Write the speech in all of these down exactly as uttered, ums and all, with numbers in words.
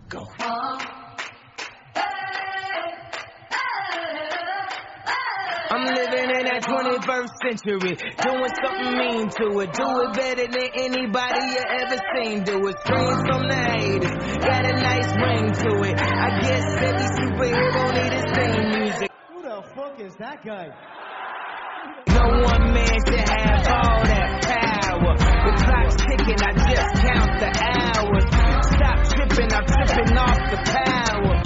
Go. I'm living in that twenty-first century, doing something mean to it. Do it better than anybody you ever seen. Do it, screams from the haters, got a nice ring to it. I guess every superhero need his theme music. Who the fuck is that guy? No one man should have all that power. The clock's ticking, I just count the hours. Stop tripping, I'm tripping off the power.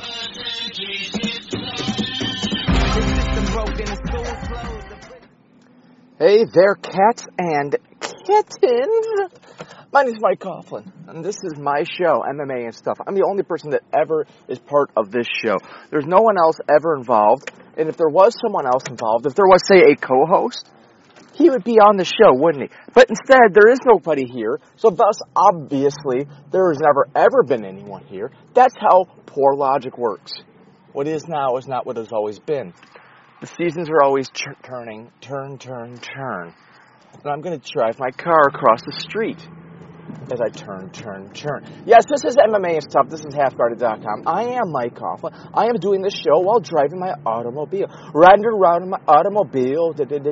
Hey there, cats and kittens. My name is Mike Coughlin, and this is my show, M M A and Stuff. I'm the only person that ever is part of this show. There's no one else ever involved, and if there was someone else involved, if there was, say, a co-host, he would be on the show, wouldn't he? But instead, there is nobody here, so thus, obviously, there has never, ever been anyone here. That's how poor logic works. What is now is not what has always been. The seasons are always ch- turning, turn, turn, turn. And I'm going to drive my car across the street as I turn, turn, turn. Yes, this is M M A and Stuff. This is half guarded dot com. I am Mike Coughlin. I am doing this show while driving my automobile. Riding around in my automobile.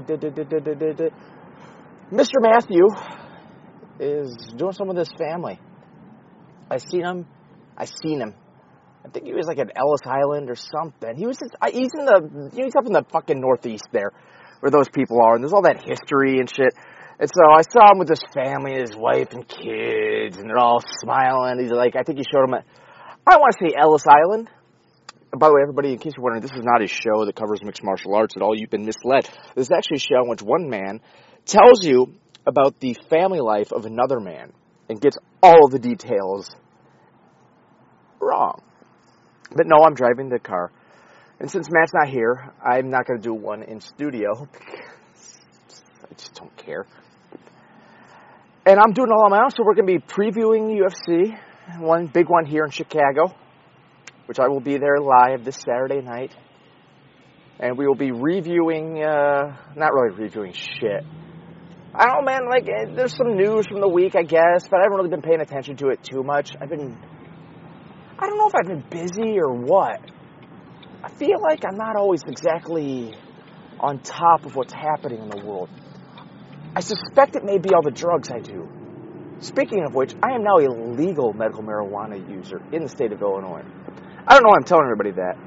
Mister Matthew is doing some with his family. I seen him. I seen him. I think he was like at Ellis Island or something. He was just, he's in the, he's up in the fucking Northeast there, where those people are, and there's all that history and shit. And so I saw him with his family, his wife and kids, and they're all smiling. He's like, I think he showed them at, I don't want to say Ellis Island. By the way, everybody, in case you're wondering, this is not a show that covers mixed martial arts at all. You've been misled. This is actually a show in which one man tells you about the family life of another man and gets all of the details wrong. But no, I'm driving the car. And since Matt's not here, I'm not going to do one in studio. I just don't care. And I'm doing it all on my own, so we're going to be previewing U F C. One big one here in Chicago, which I will be there live this Saturday night. And we will be reviewing, uh, not really reviewing shit. I don't know, man, like, there's some news from the week, I guess, but I haven't really been paying attention to it too much. I've been... I don't know if I've been busy or what. I feel like I'm not always exactly on top of what's happening in the world. I suspect it may be all the drugs I do. Speaking of which, I am now a legal medical marijuana user in the state of Illinois. I don't know why I'm telling everybody that.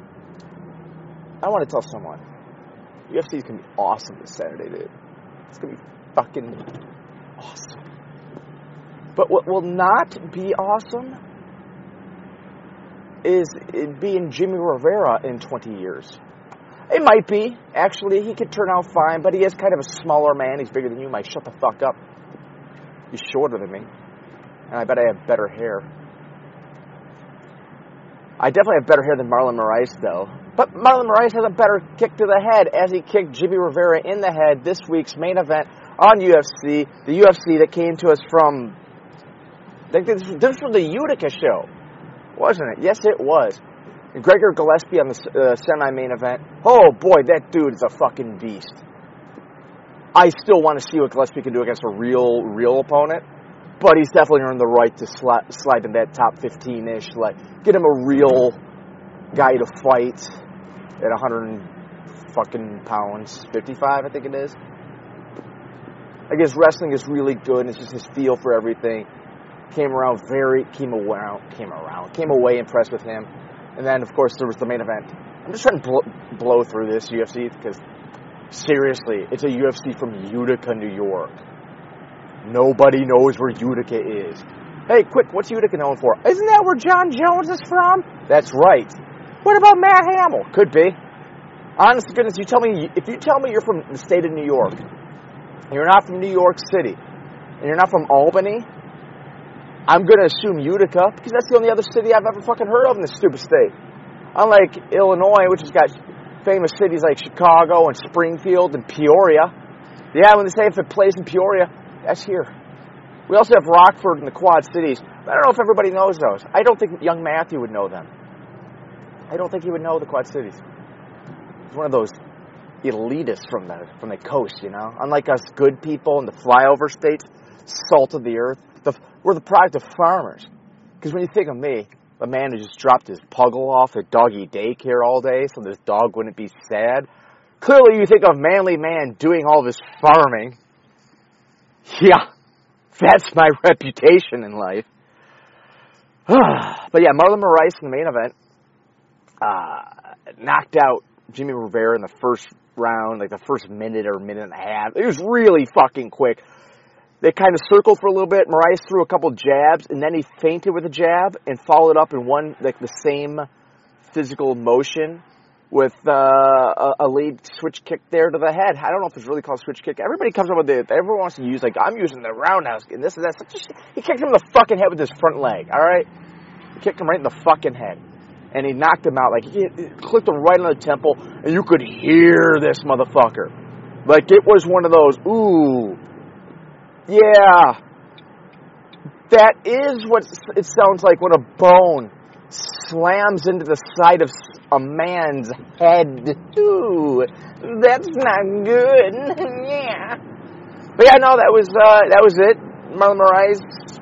I want to tell someone. U F C is going to be awesome this Saturday, dude. It's going to be fucking awesome. But what will not be awesome is it being Jimmy Rivera in twenty years. It might be. Actually, he could turn out fine, but he is kind of a smaller man. He's bigger than you. Mike, shut the fuck up. He's shorter than me. And I bet I have better hair. I definitely have better hair than Marlon Moraes, though. But Marlon Moraes has a better kick to the head as he kicked Jimmy Rivera in the head this week's main event on U F C. The U F C that came to us from... I think this, this was from the Utica show. Wasn't it? Yes, it was. And Gregor Gillespie on the uh, semi-main event. Oh, boy, that dude is a fucking beast. I still want to see what Gillespie can do against a real, real opponent. But he's definitely earned the right to sli- slide in that top fifteen-ish. Like, get him a real guy to fight at one hundred fucking pounds. fifty-five, I think it is. I guess wrestling is really good. And it's just his feel for everything. Came around very, came around, came around, came away impressed with him. And then, of course, there was the main event. I'm just trying to blow, blow through this U F C because, seriously, it's a U F C from Utica, New York. Nobody knows where Utica is. Hey, quick, what's Utica known for? Isn't that where John Jones is from? That's right. What about Matt Hamill? Could be. Honest to goodness, you tell me, if you tell me you're from the state of New York, and you're not from New York City, and you're not from Albany, I'm going to assume Utica, because that's the only other city I've ever fucking heard of in this stupid state. Unlike Illinois, which has got famous cities like Chicago and Springfield and Peoria. Yeah, when they say if it plays in Peoria, that's here. We also have Rockford and the Quad Cities. I don't know if everybody knows those. I don't think young Matthew would know them. I don't think he would know the Quad Cities. He's one of those elitists from the from the coast, you know? Unlike us good people in the flyover states, salt of the earth. The, we're the product of farmers. Because when you think of me, a man who just dropped his puggle off at doggy daycare all day so this dog wouldn't be sad. Clearly you think of manly man doing all this farming. Yeah, that's my reputation in life. But yeah, Marlon Moraes in the main event uh, knocked out Jimmy Rivera in the first round, like the first minute or minute and a half. It was really fucking quick. They kind of circled for a little bit. Moraes threw a couple jabs, and then he feinted with a jab and followed up in one, like the same physical motion with uh, a, a lead switch kick there to the head. I don't know if it's really called switch kick. Everybody comes up with it. Everyone wants to use, like, I'm using the roundhouse and this and that. He kicked him in the fucking head with his front leg, all right? He kicked him right in the fucking head. And he knocked him out. Like, he, he clipped him right on the temple, and you could hear this motherfucker. Like, it was one of those, ooh, yeah, that is what it sounds like when a bone slams into the side of a man's head. Ooh, that's not good. Yeah. But yeah, no, that was uh, that was it. Marlon Moraes,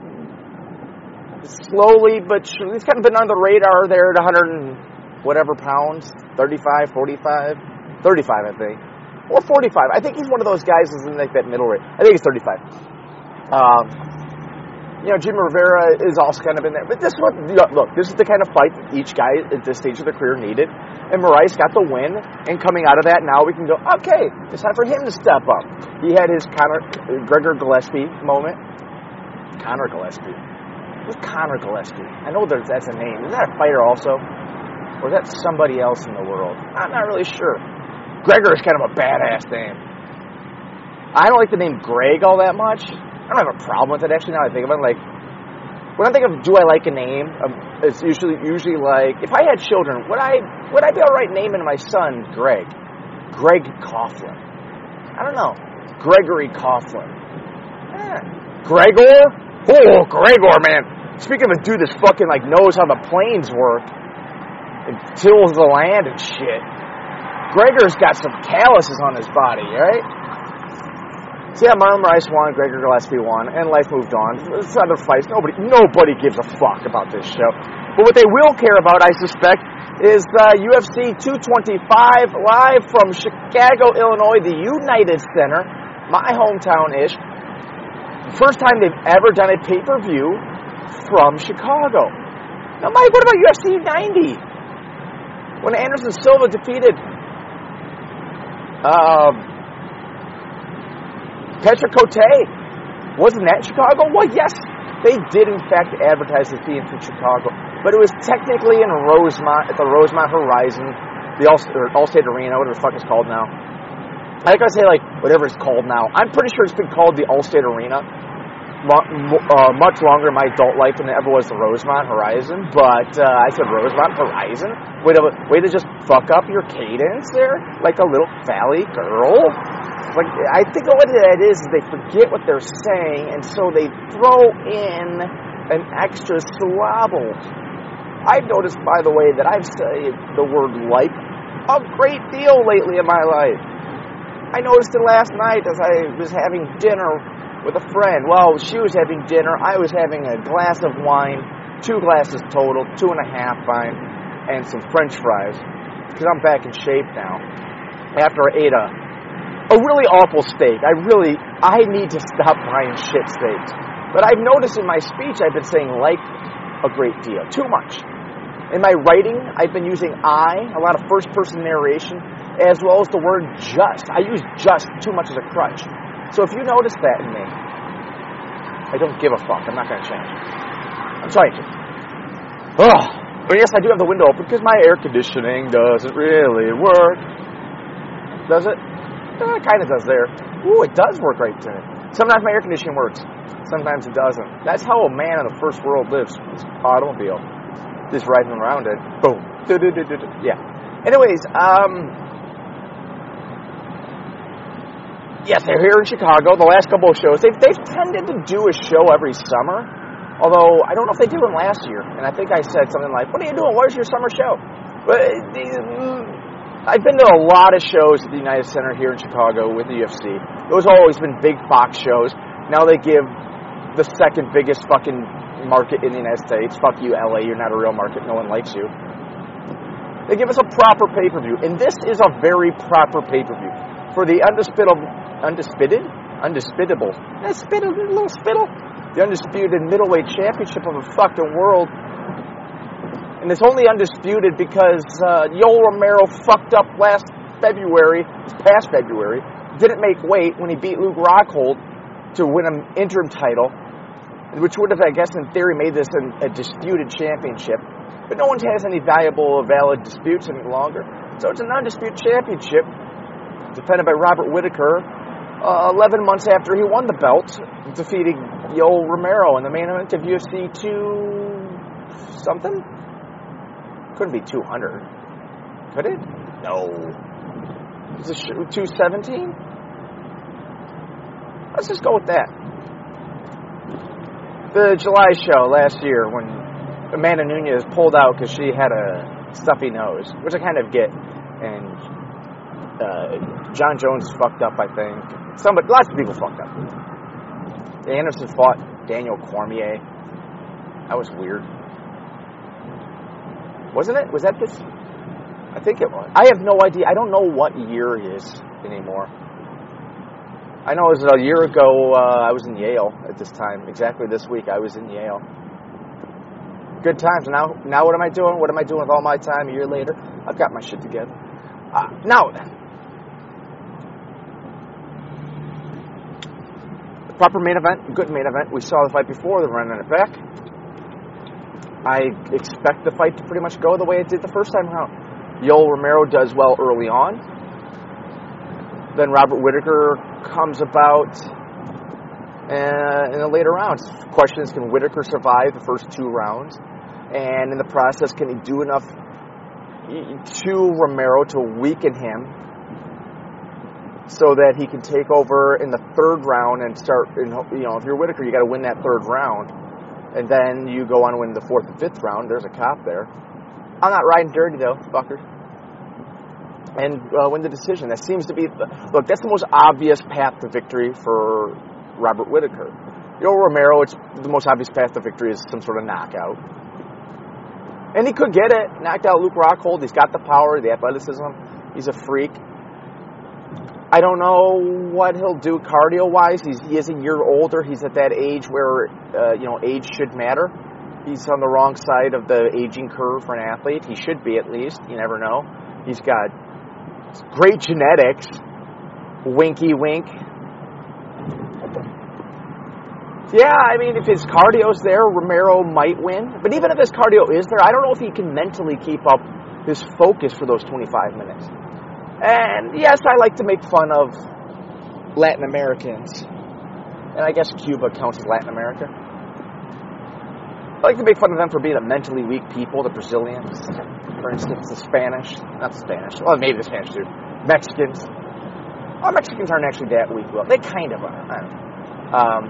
slowly but surely, he's kind of been on the radar there at one hundred and whatever pounds, thirty-five, forty-five, thirty-five, I think, or forty-five. I think he's one of those guys who's in like that middle range. I think he's thirty-five. Um, you know, Jimmy Rivera is also kind of in there. But this one, look, this is the kind of fight that each guy at this stage of their career needed. And Moraes got the win. And coming out of that, now we can go, okay, it's time for him to step up. He had his Conor, Gregor Gillespie moment. Conor Gillespie. Who's Conor Gillespie? I know there's, that's a name. Isn't that a fighter also? Or is that somebody else in the world? I'm not really sure. Gregor is kind of a badass name. I don't like the name Greg all that much. I don't have a problem with it, actually, now I think of it. Like, when I think of do I like a name, um, it's usually usually like, if I had children, would I would I be all right naming my son Greg? Greg Coughlin. I don't know. Gregory Coughlin. Eh. Gregor? Oh, Gregor, man. Speaking of a dude that's fucking, like, knows how the planes work and tills the land and shit, Gregor's got some calluses on his body, right? So yeah, Marlon Moraes won, Gregor Gillespie won, and life moved on. It's other fights. Nobody, nobody gives a fuck about this show. But what they will care about, I suspect, is uh, U F C two twenty-five live from Chicago, Illinois, the United Center, my hometown-ish. First time they've ever done a pay-per-view from Chicago. Now, Mike, what about U F C ninety? When Anderson Silva defeated Um... Petra Cote, wasn't that Chicago? Well, yes, they did in fact advertise this being from Chicago, but it was technically in Rosemont, at the Rosemont Horizon, the All, Allstate Arena, whatever the fuck it's called now. I think I say like whatever it's called now. I'm pretty sure it's been called the Allstate Arena uh, much longer in my adult life than it ever was the Rosemont Horizon. But uh, I said Rosemont Horizon. Way to way to just fuck up your cadence there, like a little valley girl. Like, I think what it is is they forget what they're saying, and so they throw in an extra syllable. I've noticed, by the way, that I've said the word like a great deal lately in my life. I noticed it last night as I was having dinner with a friend. Well, she was having dinner, I was having a glass of wine, two glasses total, two and a half wine, and some French fries, because I'm back in shape now. After I ate a A really awful steak. I really, I need to stop buying shit steaks. But I've noticed in my speech I've been saying like a great deal. Too much. In my writing, I've been using I, a lot of first-person narration, as well as the word just. I use just too much as a crutch. So if you notice that in me, I don't give a fuck. I'm not going to change. I'm trying to. Ugh. But yes, I do have the window open because my air conditioning doesn't really work. Does it? Uh, it kind of does there. Ooh, it does work right there. Sometimes my air conditioning works. Sometimes it doesn't. That's how a man in the first world lives. His automobile. Just riding around it. Boom. Do-do-do-do-do. Yeah. Anyways, um... yes, they're here in Chicago. The last couple of shows. They've, they've tended to do a show every summer. Although, I don't know if they did one last year. And I think I said something like, what are you doing? Where's your summer show? But... Uh, I've been to a lot of shows at the United Center here in Chicago with the U F C. Those have always been big box shows. Now they give the second biggest fucking market in the United States. Fuck you, L A. You're not a real market. No one likes you. They give us a proper pay-per-view. And this is a very proper pay-per-view. For the undisputable... Undisputed? Undisputable. Eh, spittle, a little spittle. The undisputed middleweight championship of the fucking world. And it's only undisputed because uh, Yoel Romero fucked up last February, past February, didn't make weight when he beat Luke Rockhold to win an interim title, which would have, I guess, in theory, made this an, a disputed championship. But no one has any valuable, valid disputes any longer. So it's an undisputed championship, defended by Robert Whittaker, uh, eleven months after he won the belt, defeating Yoel Romero in the main event of U F C two something? Couldn't be two hundred. Could it? No. Is it two seventeen? Let's just go with that. The July show last year when Amanda Nunes pulled out because she had a stuffy nose, which I kind of get. And uh, John Jones fucked up, I think. Somebody, lots of people fucked up. Anderson fought Daniel Cormier. That was weird. Wasn't it? Was that this? I think it was. I have no idea. I don't know what year it is anymore. I know it was a year ago, uh, I was in Yale at this time. Exactly this week, I was in Yale. Good times. Now, now what am I doing? What am I doing with all my time a year later? I've got my shit together. Uh, now, the proper main event, good main event. We saw the fight before, they're running it back. I expect the fight to pretty much go the way it did the first time around. Yoel Romero does well early on. Then Robert Whittaker comes about uh, in the later rounds. The question is, can Whittaker survive the first two rounds? And in the process, can he do enough to Romero to weaken him so that he can take over in the third round and start, you know, if you're Whittaker, you got to win that third round. And then you go on to win the fourth and fifth round. There's a cop there. I'm not riding dirty, though, fucker. And uh, win the decision. That seems to be... The, look, that's the most obvious path to victory for Robert Whittaker. Yoel Romero, it's the most obvious path to victory is some sort of knockout. And he could get it. Knocked out Luke Rockhold. He's got the power, the athleticism. He's a freak. I don't know what he'll do cardio-wise. He's, he is a year older. He's at that age where, uh, you know, age should matter. He's on the wrong side of the aging curve for an athlete. He should be, at least. You never know. He's got great genetics. Winky wink. Yeah, I mean, if his cardio's there, Romero might win. But even if his cardio is there, I don't know if he can mentally keep up his focus for those twenty-five minutes. And yes, I like to make fun of Latin Americans. And I guess Cuba counts as Latin America. I like to make fun of them for being a mentally weak people, the Brazilians, for instance, the Spanish. Not the Spanish. Well, maybe the Spanish too. Mexicans. Well, Mexicans aren't actually that weak. Well, they kind of are. I don't know. Um,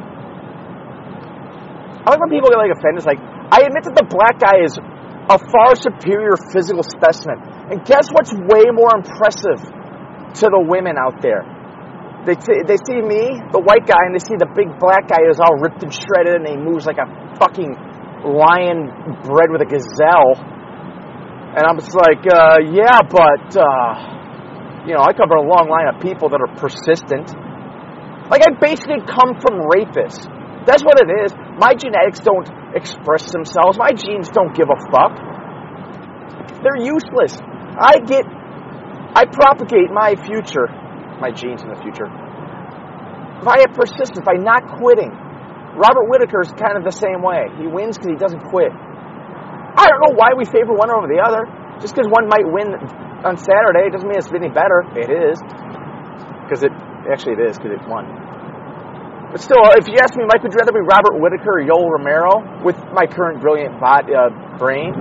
I like when people get like offended. It's like, I admit that the black guy is a far superior physical specimen. And guess what's way more impressive to the women out there? They t- they see me, the white guy, and they see the big black guy who's all ripped and shredded, and he moves like a fucking lion bred with a gazelle. And I'm just like, uh, yeah, but, uh, you know, I cover a long line of people that are persistent. Like, I basically come from rapists. That's what it is. My genetics don't express themselves. My genes don't give a fuck. They're useless. I get, I propagate my future, my genes in the future, via persistence, by not quitting. Robert Whittaker is kind of the same way. He wins because he doesn't quit. I don't know why we favor one over the other. Just because one might win on Saturday doesn't mean it's any better. It is. Because it, actually it is, because it won. But still, if you ask me, Mike, would you rather be Robert Whittaker or Yoel Romero with my current brilliant bot, uh, brain?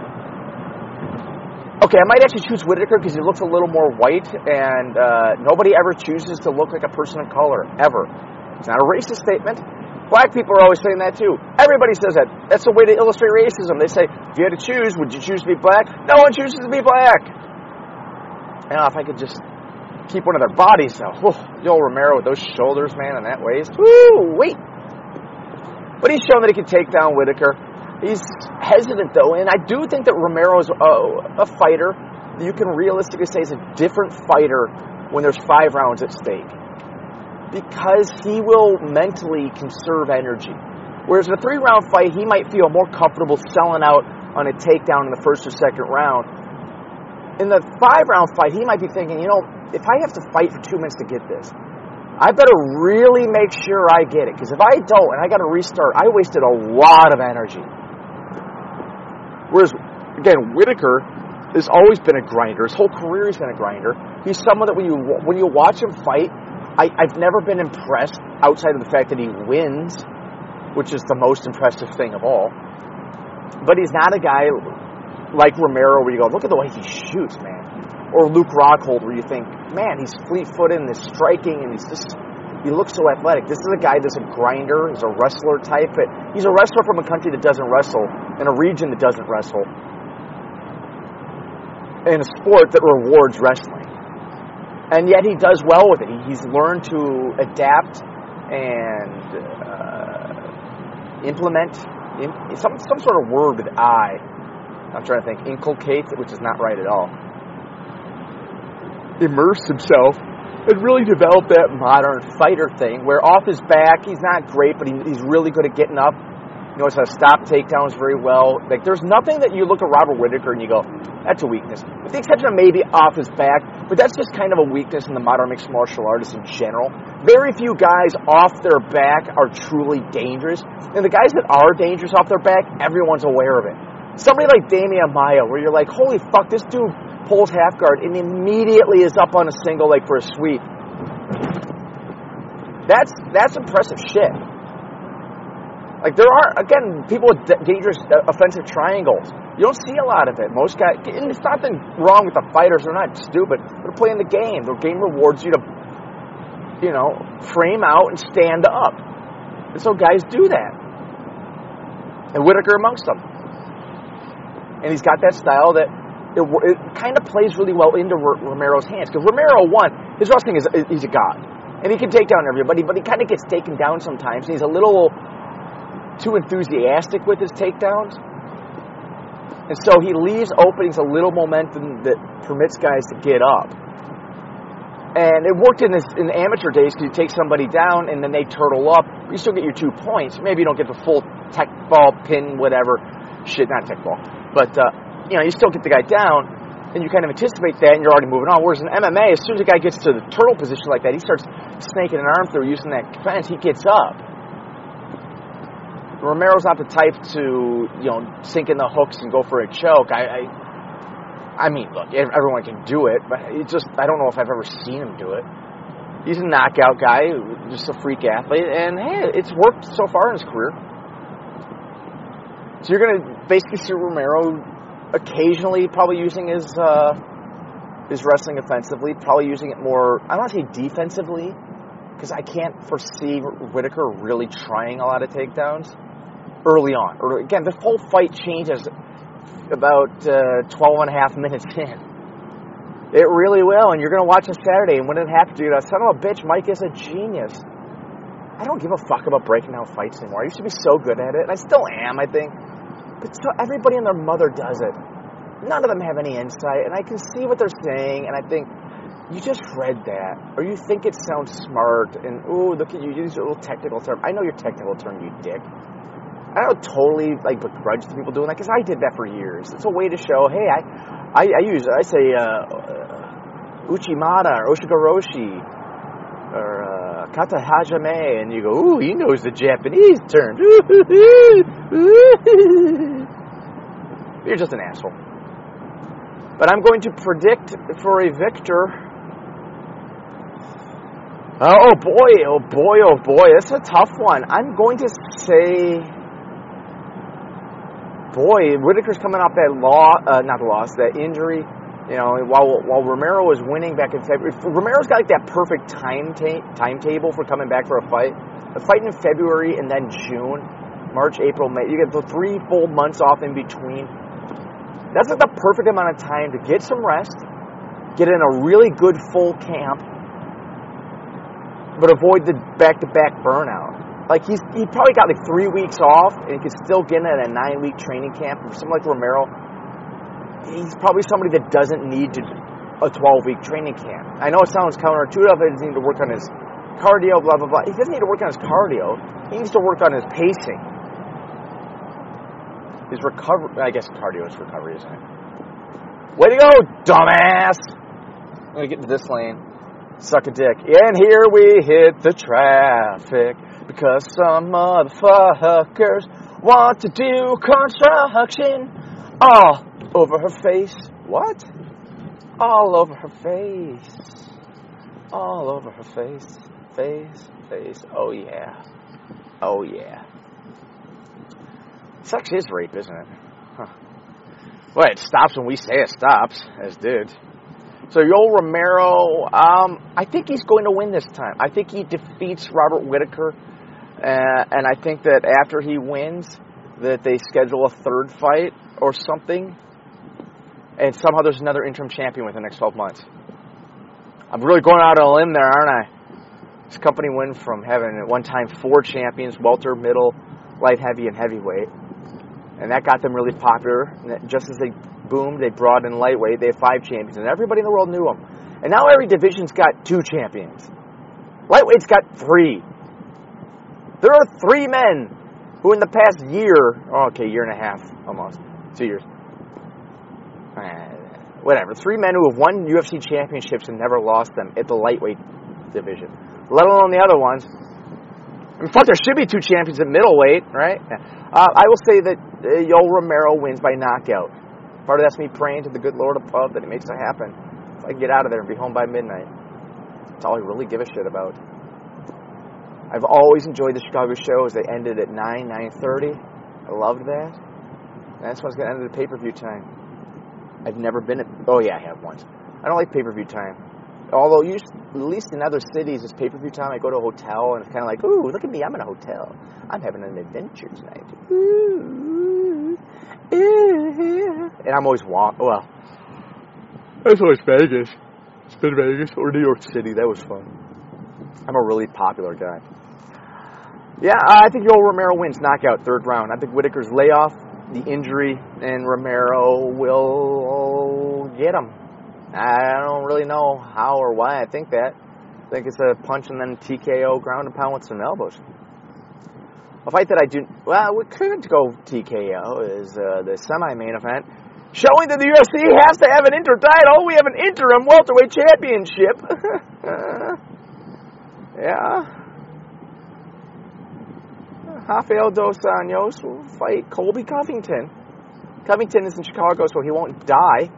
Okay, I might actually choose Whittaker because he looks a little more white, and uh, nobody ever chooses to look like a person of color, ever. It's not a racist statement. Black people are always saying that, too. Everybody says that. That's a way to illustrate racism. They say, if you had to choose, would you choose to be black? No one chooses to be black. Now, if I could just keep one of their bodies, though. Whew, Yoel Romero with those shoulders, man, and that waist. Woo, wait. But he's shown that he can take down Whittaker. He's hesitant, though, and I do think that Romero's a, a fighter that you can realistically say is a different fighter when there's five rounds at stake, because he will mentally conserve energy. Whereas in a three-round fight, he might feel more comfortable selling out on a takedown in the first or second round. In the five-round fight, he might be thinking, you know, if I have to fight for two minutes to get this, I better really make sure I get it, because if I don't and I got to restart, I wasted a lot of energy. Whereas, again, Whittaker has always been a grinder. His whole career he's been a grinder. He's someone that when you when you watch him fight, I, I've never been impressed outside of the fact that he wins, which is the most impressive thing of all. But he's not a guy like Romero where you go, look at the way he shoots, man. Or Luke Rockhold where you think, man, he's fleet-footed and he's striking and he's just, he looks so athletic. This is a guy that's a grinder. He's a wrestler type. But he's a wrestler from a country that doesn't wrestle, in a region that doesn't wrestle, in a sport that rewards wrestling. And yet he does well with it. He, he's learned to adapt and uh, implement in, some some sort of word with I. I'm trying to think. Inculcate, which is not right at all. Immerse himself and really develop that modern fighter thing where off his back, he's not great, but he, he's really good at getting up. He knows how to stop takedowns very well. Like, there's nothing that you look at Robert Whittaker and you go, that's a weakness. With the exception of maybe off his back, but that's just kind of a weakness in the modern mixed martial artists in general. Very few guys off their back are truly dangerous. And the guys that are dangerous off their back, everyone's aware of it. Somebody like Damian Maia, where you're like, holy fuck, this dude pulls half guard and immediately is up on a single leg for a sweep. That's that's impressive shit. Like, there are, again, people with dangerous offensive triangles. You don't see a lot of it. Most guys, and there's nothing wrong with the fighters. They're not stupid. They're playing the game. The game rewards you to, you know, frame out and stand up. And so guys do that. And Whittaker amongst them. And he's got that style that it, it kind of plays really well into Romero's hands. Because Romero, one, his wrestling is, he's a god. And he can take down everybody, but he kind of gets taken down sometimes. And he's a little too enthusiastic with his takedowns. And so he leaves openings, a little momentum that permits guys to get up. And it worked in, this, in the amateur days because you take somebody down and then they turtle up. You still get your two points. Maybe you don't get the full tech ball, pin, whatever. Shit, not tech ball. But, uh, you know, you still get the guy down and you kind of anticipate that and you're already moving on. Whereas in M M A, as soon as a guy gets to the turtle position like that, he starts snaking an arm through using that defense. He gets up. Romero's not the type to, you know, sink in the hooks and go for a choke. I, I, I mean, look, everyone can do it, but it just, I don't know if I've ever seen him do it. He's a knockout guy, just a freak athlete, and hey, it's worked so far in his career. So you're going to basically see Romero occasionally probably using his, uh, his wrestling offensively, probably using it more, I don't want to say defensively, because I can't foresee Whittaker really trying a lot of takedowns early on. Or, again, the whole fight changes about uh, twelve and a half minutes in. It really will, and you're going to watch on Saturday, and when it happens, you're going to, son of a bitch, Mike is a genius. I don't give a fuck about breaking down fights anymore. I used to be so good at it, and I still am, I think. But so everybody and their mother does it. None of them have any insight, and I can see what they're saying, and I think, you just read that, or you think it sounds smart, and, ooh, look at you, you use a little technical term. I know your technical term, you dick. I don't totally, like, begrudge the people doing that, because I did that for years. It's a way to show, hey, I I, I use, I say, uh, uh, Uchimata, or Oshigoroshi, or uh, Kata Hajime, and you go, ooh, he knows the Japanese terms. You're just an asshole. But I'm going to predict for a victor. Oh boy, oh boy, oh boy, that's a tough one. I'm going to say, boy, Whittaker's coming off that law, uh, not the loss, that injury. You know, while while Romero was winning back in February, Romero's got like that perfect time ta- timetable for coming back for a fight. A fight in February and then June, March, April, May. You get the three full months off in between. That's like the perfect amount of time to get some rest, get in a really good full camp, but avoid the back-to-back burnout. like he's he probably got like three weeks off, and he could still get in at a nine-week training camp. For someone like Romero, he's probably somebody that doesn't need to a twelve-week training camp. I know it sounds counterintuitive. He doesn't need to work on his cardio, blah blah blah. He doesn't need to work on his cardio. He needs to work on his pacing, his recovery. I guess cardio is recovery, isn't it? Way to go, dumbass! I'm gonna get into this lane. Suck a dick. And here we hit the traffic because some motherfuckers want to do construction all over her face. What? All over her face. All over her face. Face, face. Oh, yeah. Oh, yeah. Sex is rape, isn't it? Huh. Well, it stops when we say it stops, as did. So Yoel Romero, um, I think he's going to win this time. I think he defeats Robert Whittaker, uh, and I think that after he wins, that they schedule a third fight or something, and somehow there's another interim champion within the next twelve months. I'm really going out on a limb there, aren't I? This company went from having at one time four champions, welter, middle, light heavy, and heavyweight, and that got them really popular. And just as they boomed, they brought in lightweight. They have five champions, and everybody in the world knew them. And now every division's got two champions. Lightweight's got three. There are three men who in the past year, oh, okay, year and a half, almost, two years, uh, whatever, three men who have won U F C championships and never lost them at the lightweight division, let alone the other ones. I mean, fuck, there should be two champions at middleweight, right? Uh, I will say that uh, Yoel Romero wins by knockout. Part of that's me praying to the good Lord above that He makes it happen. So I can get out of there and be home by midnight. That's all I really give a shit about. I've always enjoyed the Chicago shows. They ended at nine, nine thirty. I loved that. And that's when it's going to end at the pay-per-view time. I've never been at... Oh, yeah, I have once. I don't like pay-per-view time. Although, usually, at least in other cities, it's pay-per-view time. I go to a hotel, and it's kind of like, ooh, look at me, I'm in a hotel. I'm having an adventure tonight. Ooh, ooh. And I'm always walking... Well, that's always Vegas. It's been Vegas or New York City. That was fun. I'm a really popular guy. Yeah, I think Yoel Romero wins knockout, third round. I think Whittaker's layoff, the injury, and Romero will get him. I don't really know how or why I think that. I think it's a punch and then T K O, ground and pound with some elbows. A fight that I do... Well, we could go T K O is uh, the semi-main event, showing that the U F C has to have an inter title. We have an interim welterweight championship. Yeah. Rafael Dos Anjos will fight Colby Covington. Covington is in Chicago, so he won't die.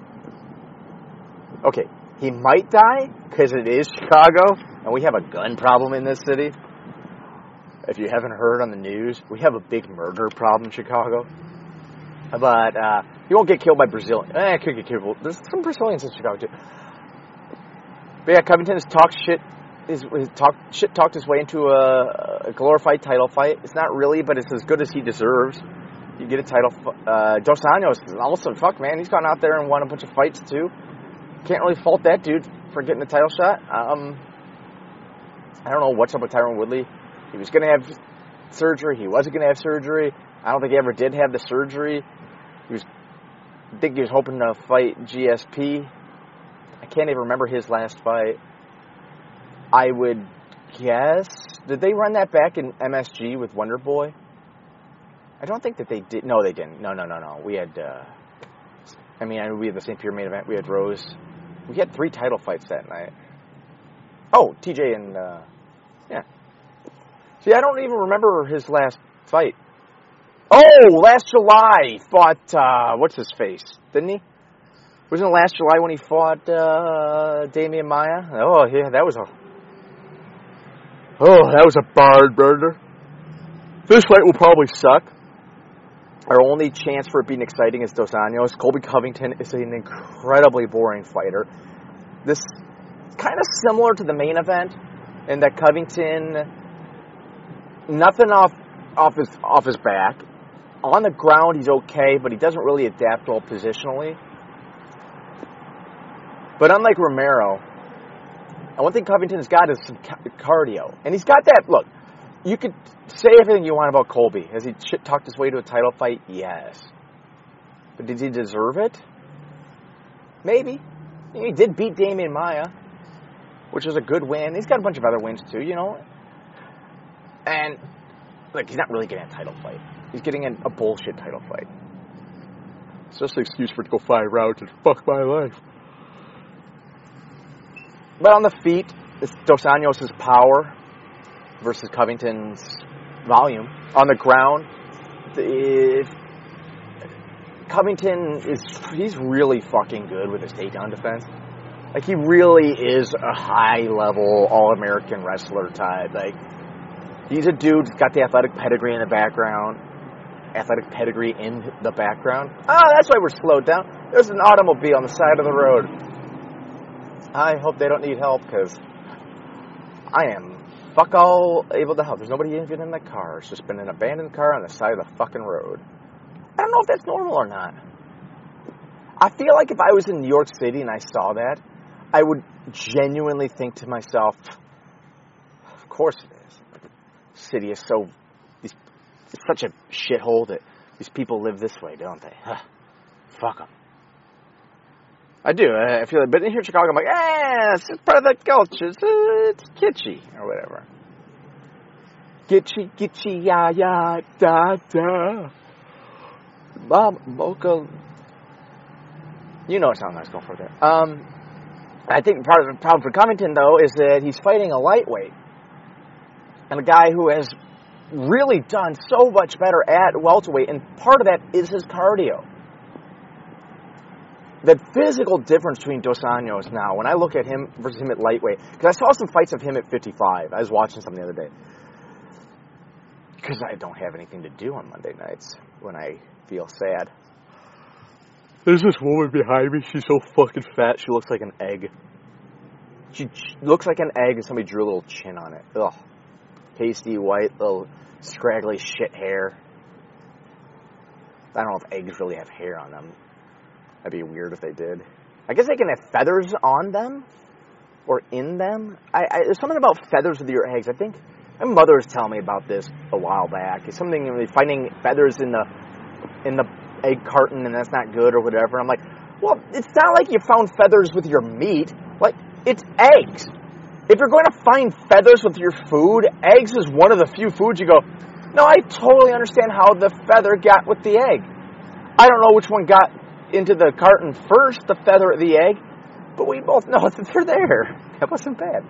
Okay, he might die because it is Chicago, and we have a gun problem in this city. If you haven't heard on the news, we have a big murder problem in Chicago. But uh, he won't get killed by Brazilians. Eh, could get killed. There's some Brazilians in Chicago, too. But yeah, Covington has talked shit. His, his talk, shit talked his way into a, a glorified title fight. It's not really, but it's as good as he deserves. You get a title. Uh, Dos Anjos, also, fuck, man, he's gone out there and won a bunch of fights, too. Can't really fault that dude for getting the title shot. Um, I don't know what's up with Tyron Woodley. He was going to have surgery. He wasn't going to have surgery. I don't think he ever did have the surgery. He was, I think he was hoping to fight G S P. I can't even remember his last fight. I would guess... Did they run that back in M S G with Wonder Boy? I don't think that they did. No, they didn't. No, no, no, no. We had... Uh, I mean, I mean, we had the Saint Pierre main event. We had Rose. We had three title fights that night. Oh, T J and... Uh, yeah. See, I don't even remember his last fight. Oh, last July he fought... Uh, what's his face? Didn't he? Wasn't it last July when he fought uh, Damian Maia? Oh, yeah, that was a... Oh, that was a barn burner. This fight will probably suck. Our only chance for it being exciting is Dos Anjos. Colby Covington is an incredibly boring fighter. This is kind of similar to the main event in that Covington, nothing off off his off his back. On the ground, he's okay, but he doesn't really adapt well positionally. But unlike Romero, and one thing Covington's got is some cardio. And he's got that, look, you could say everything you want about Colby. Has he shit talked his way to a title fight? Yes. But did he deserve it? Maybe. He did beat Damian Maia, which was a good win. He's got a bunch of other wins too, you know. And, like, he's not really getting a title fight. He's getting a, a bullshit title fight. It's just an excuse for it to go five rounds and fuck my life. But on the feet, it's Dos Anjos' power versus Covington's volume. On the ground, if Covington is, he's really fucking good with his takedown defense. Like, he really is a high-level, all-American wrestler type. Like, he's a dude who's got the athletic pedigree in the background. Athletic pedigree in the background. Oh, that's why we're slowed down. There's an automobile on the side of the road. I hope they don't need help, because I am fuck all able to help. There's nobody even in the car. It's just been an abandoned car on the side of the fucking road. I don't know if that's normal or not. I feel like if I was in New York City and I saw that, I would genuinely think to myself, of course it is. The city is so, it's such a shithole that these people live this way, don't they? Huh. Fuck them. I do. I feel like, but in here in Chicago, I'm like, eh, it's part of the culture. It's, uh, it's kitschy, or whatever. Kitschy, kitschy, ya, ya, da, da. Bob, Mocha. You know what song I was going for there. Um, I think part of the problem for Covington, though, is that he's fighting a lightweight. And a guy who has really done so much better at welterweight, and part of that is his cardio. The physical difference between Dos Anjos now, when I look at him versus him at lightweight, because I saw some fights of him at fifty-five. I was watching some the other day. Because I don't have anything to do on Monday nights when I feel sad. There's this woman behind me. She's so fucking fat. She looks like an egg. She, she looks like an egg and somebody drew a little chin on it. Ugh. Pasty, white, little scraggly shit hair. I don't know if eggs really have hair on them. That'd be weird if they did. I guess they can have feathers on them or in them. I, I, there's something about feathers with your eggs. I think my mother was telling me about this a while back. It's something finding feathers in the in the egg carton and that's not good or whatever. I'm like, well, it's not like you found feathers with your meat. Like, it's eggs. If you're going to find feathers with your food, eggs is one of the few foods you go, no, I totally understand how the feather got with the egg. I don't know which one got into the carton first, the feather or the egg, but we both know that they're there. That wasn't bad.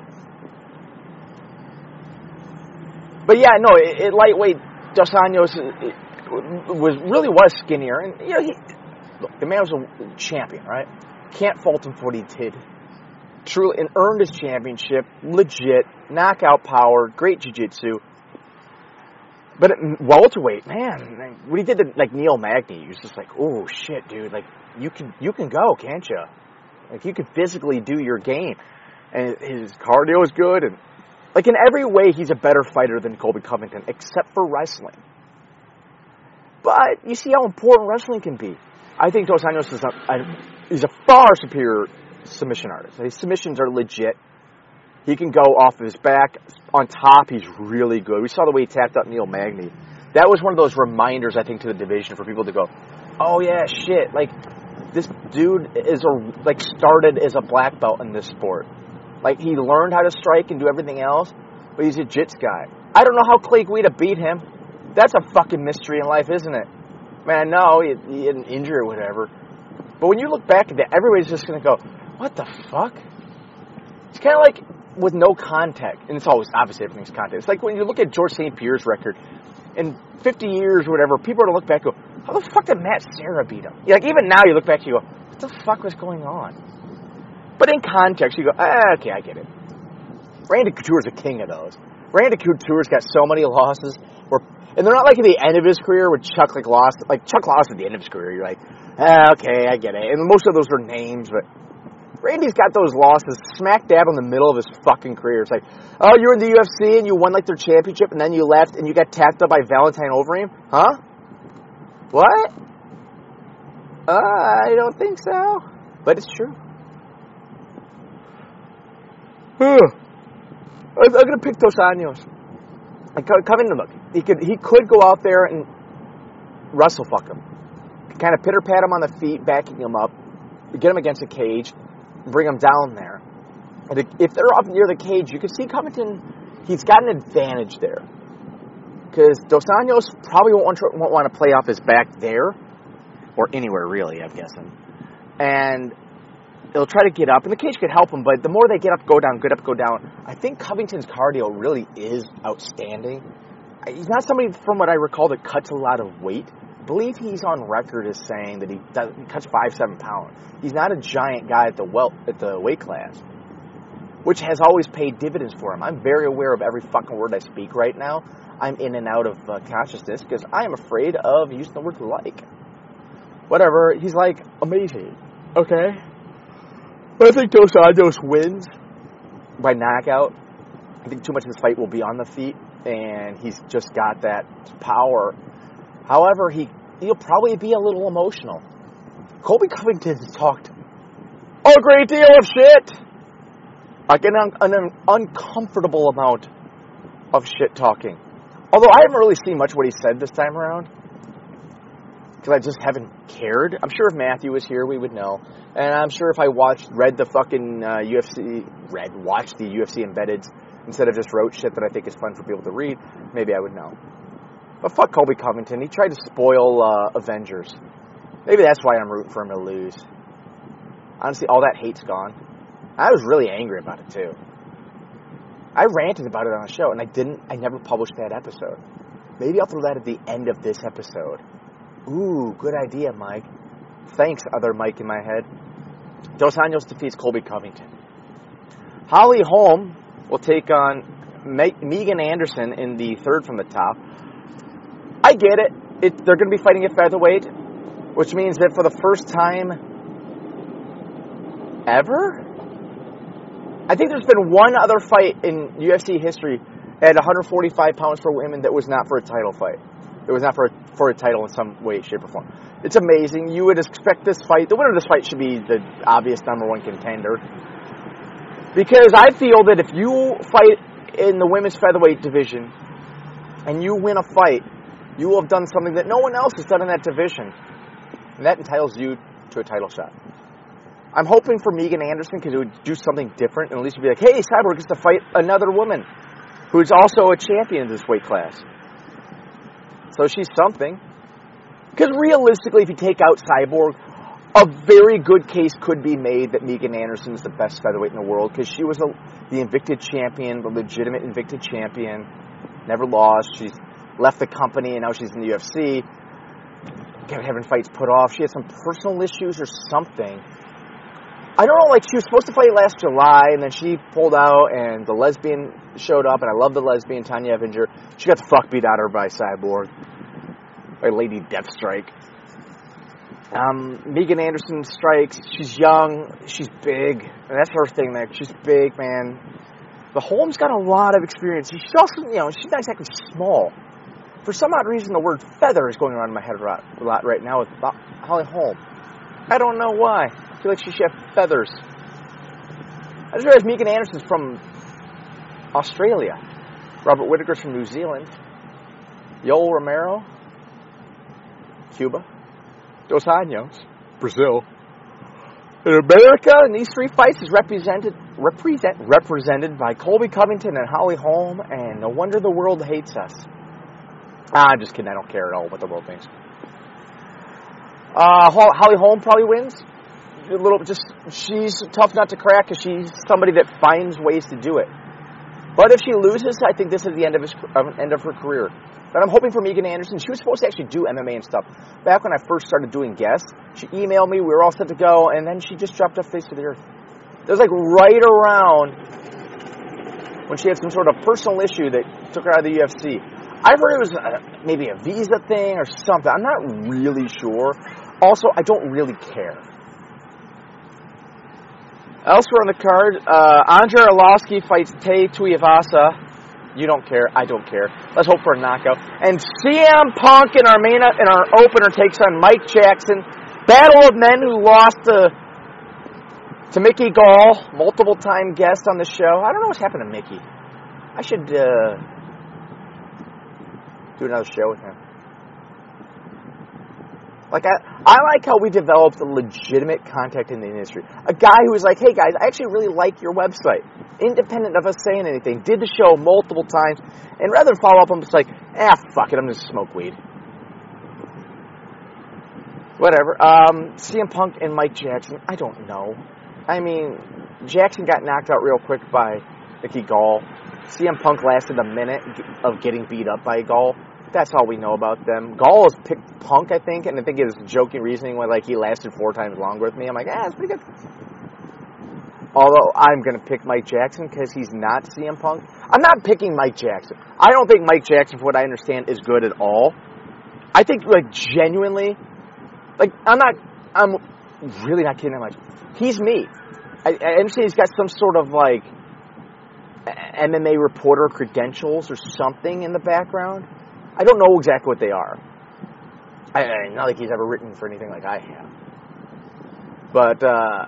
But yeah, no, it, it lightweight Dos Anjos it, it was really was skinnier, and you know, he, look, the man was a champion, right? Can't fault him for what he did. Truly, and earned his championship, legit, knockout power, great jiu-jitsu. But at welterweight, man, what he did to like Neil Magny, he was just like, oh shit, dude, like you can you can go, can't you? Like you can physically do your game, and his cardio is good, and like in every way, he's a better fighter than Colby Covington, except for wrestling. But you see how important wrestling can be. I think Dos Anjos is a, a, is a far superior submission artist. His submissions are legit. He can go off of his back. On top, he's really good. We saw the way he tapped out Neil Magny. That was one of those reminders, I think, to the division for people to go, oh, yeah, shit. Like, this dude is a, like started as a black belt in this sport. Like, he learned how to strike and do everything else, but he's a jits guy. I don't know how Clay Guida beat him. That's a fucking mystery in life, isn't it? Man, no, he, he had an injury or whatever. But when you look back at that, everybody's just going to go, what the fuck? It's kind of like with no contact, and it's always, obviously, everything's contact. It's like when you look at George Saint Pierre's record, in fifty years or whatever, people are going to look back and go, how the fuck did Matt Serra beat him? Like, even now, you look back and you go, what the fuck was going on? But in context, you go, ah, okay, I get it. Randy Couture's a king of those. Randy Couture's got so many losses, where, and they're not like at the end of his career where Chuck like lost, like Chuck lost at the end of his career. You're like, ah, okay, I get it. And most of those are names, but Randy's got those losses smack dab in the middle of his fucking career. It's like, oh, you were in the U F C and you won like their championship and then you left and you got tapped up by Valentine Overeem? Huh? What? Uh, I don't think so. But it's true. I'm going to pick Dos Anjos. Like Covington, look, he could he could go out there and wrestle fuck him, kind of pitter pat him on the feet, backing him up, get him against a cage, bring him down there. And if they're up near the cage, you can see Covington. He's got an advantage there because Dos Anjos probably won't want, to, won't want to play off his back there or anywhere really. I'm guessing, and they'll try to get up, and the cage could help him. But the more they get up, go down, get up, go down. I think Covington's cardio really is outstanding. He's not somebody, from what I recall, that cuts a lot of weight. I believe he's on record as saying that he, does, he cuts five, seven pounds. He's not a giant guy at the well, at the weight class, which has always paid dividends for him. I'm very aware of every fucking word I speak right now. I'm in and out of uh, consciousness because I am afraid of using the word like. Whatever. He's like, amazing. Okay. But I think Dos Anjos wins by knockout. I think too much of this fight will be on the feet, and he's just got that power. However, he, he'll probably be a little emotional. Colby Covington has talked a great deal of shit. Like an, un, an uncomfortable amount of shit talking. Although I haven't really seen much of what he said this time around. Because I just haven't cared. I'm sure if Matthew was here, we would know. And I'm sure if I watched, read the fucking uh, U F C, read, watched the U F C embeddeds, instead of just wrote shit that I think is fun for people to read, maybe I would know. But fuck Colby Covington. He tried to spoil uh, Avengers. Maybe that's why I'm rooting for him to lose. Honestly, all that hate's gone. I was really angry about it, too. I ranted about it on the show, and I didn't, I never published that episode. Maybe I'll throw that at the end of this episode. Ooh, good idea, Mike. Thanks, other Mike in my head. Dos Anjos defeats Colby Covington. Holly Holm will take on Me- Megan Anderson in the third from the top. I get it. it they're going to be fighting at featherweight, which means that for the first time ever, I think there's been one other fight in U F C history at one forty-five pounds for women that was not for a title fight. It was not for a, for a title in some way, shape, or form. It's amazing. You would expect this fight, the winner of this fight should be the obvious number one contender. Because I feel that if you fight in the women's featherweight division and you win a fight, you will have done something that no one else has done in that division. And that entitles you to a title shot. I'm hoping for Megan Anderson because it would do something different and at least be like, hey, Cyborg gets to fight another woman who's also a champion in this weight class. So she's something. Because realistically, if you take out Cyborg, a very good case could be made that Megan Anderson is the best featherweight in the world because she was a, the Invicta champion, the legitimate Invicta champion, never lost. She's left the company and now she's in the U F C, kept having fights put off. She had some personal issues or something. I don't know, like she was supposed to fight last July and then she pulled out and the lesbian showed up and I love the lesbian, Tanya Evinger. She got the fuck beat out of her by Cyborg. By Lady Deathstrike. Um, Megan Anderson strikes. She's young. She's big. And that's her thing there. She's big, man. But Holm's got a lot of experience. She's also, you know, she's not exactly small. For some odd reason, the word feather is going around in my head a lot right now with Holly Holm. I don't know why. I feel like she should have feathers. I just realized Megan Anderson's from Australia. Robert Whittaker's from New Zealand. Yoel Romero, Cuba. Dos Anjos, Brazil. In America, in these three fights, is represented represent, represented by Colby Covington and Holly Holm, and no wonder the world hates us. Ah, I'm just kidding. I don't care at all what the world thinks. Uh, Holly Holm probably wins. A little, just she's tough nut to crack because she's somebody that finds ways to do it. But if she loses, I think this is the end of his end of her career. But I'm hoping for Megan Anderson. She was supposed to actually do M M A and stuff. Back when I first started doing guests, she emailed me. We were all set to go, and then she just dropped off face to the earth. It was like right around when she had some sort of personal issue that took her out of the U F C. I've heard it was uh, maybe a visa thing or something. I'm not really sure. Also, I don't really care. Elsewhere on the card, uh, Andrei Arlovski fights Tay Tuivasa. You don't care. I don't care. Let's hope for a knockout. And C M Punk in our main in our opener takes on Mike Jackson. Battle of men who lost to to Mickey Gall, multiple time guest on the show. I don't know what's happened to Mickey. I should uh, do another show with him. Like, I, I like how we developed a legitimate contact in the industry. A guy who was like, hey, guys, I actually really like your website. Independent of us saying anything. Did the show multiple times. And rather than follow up, I'm just like, ah, fuck it, I'm just smoke weed. Whatever. Um, C M Punk and Mike Jackson, I don't know. I mean, Jackson got knocked out real quick by Mickey Gall. C M Punk lasted a minute of getting beat up by Gall. That's all we know about them. Gall has picked Punk, I think, and I think his joking reasoning was like he lasted four times longer with me. I'm like, ah, that's pretty good. Although I'm going to pick Mike Jackson because he's not C M Punk. I'm not picking Mike Jackson. I don't think Mike Jackson, from what I understand, is good at all. I think, like, genuinely, like, I'm not, I'm really not kidding that much. He's me. I, I understand he's got some sort of, like, M M A reporter credentials or something in the background. I don't know exactly what they are. I, I not like he's ever written for anything like I have. But uh,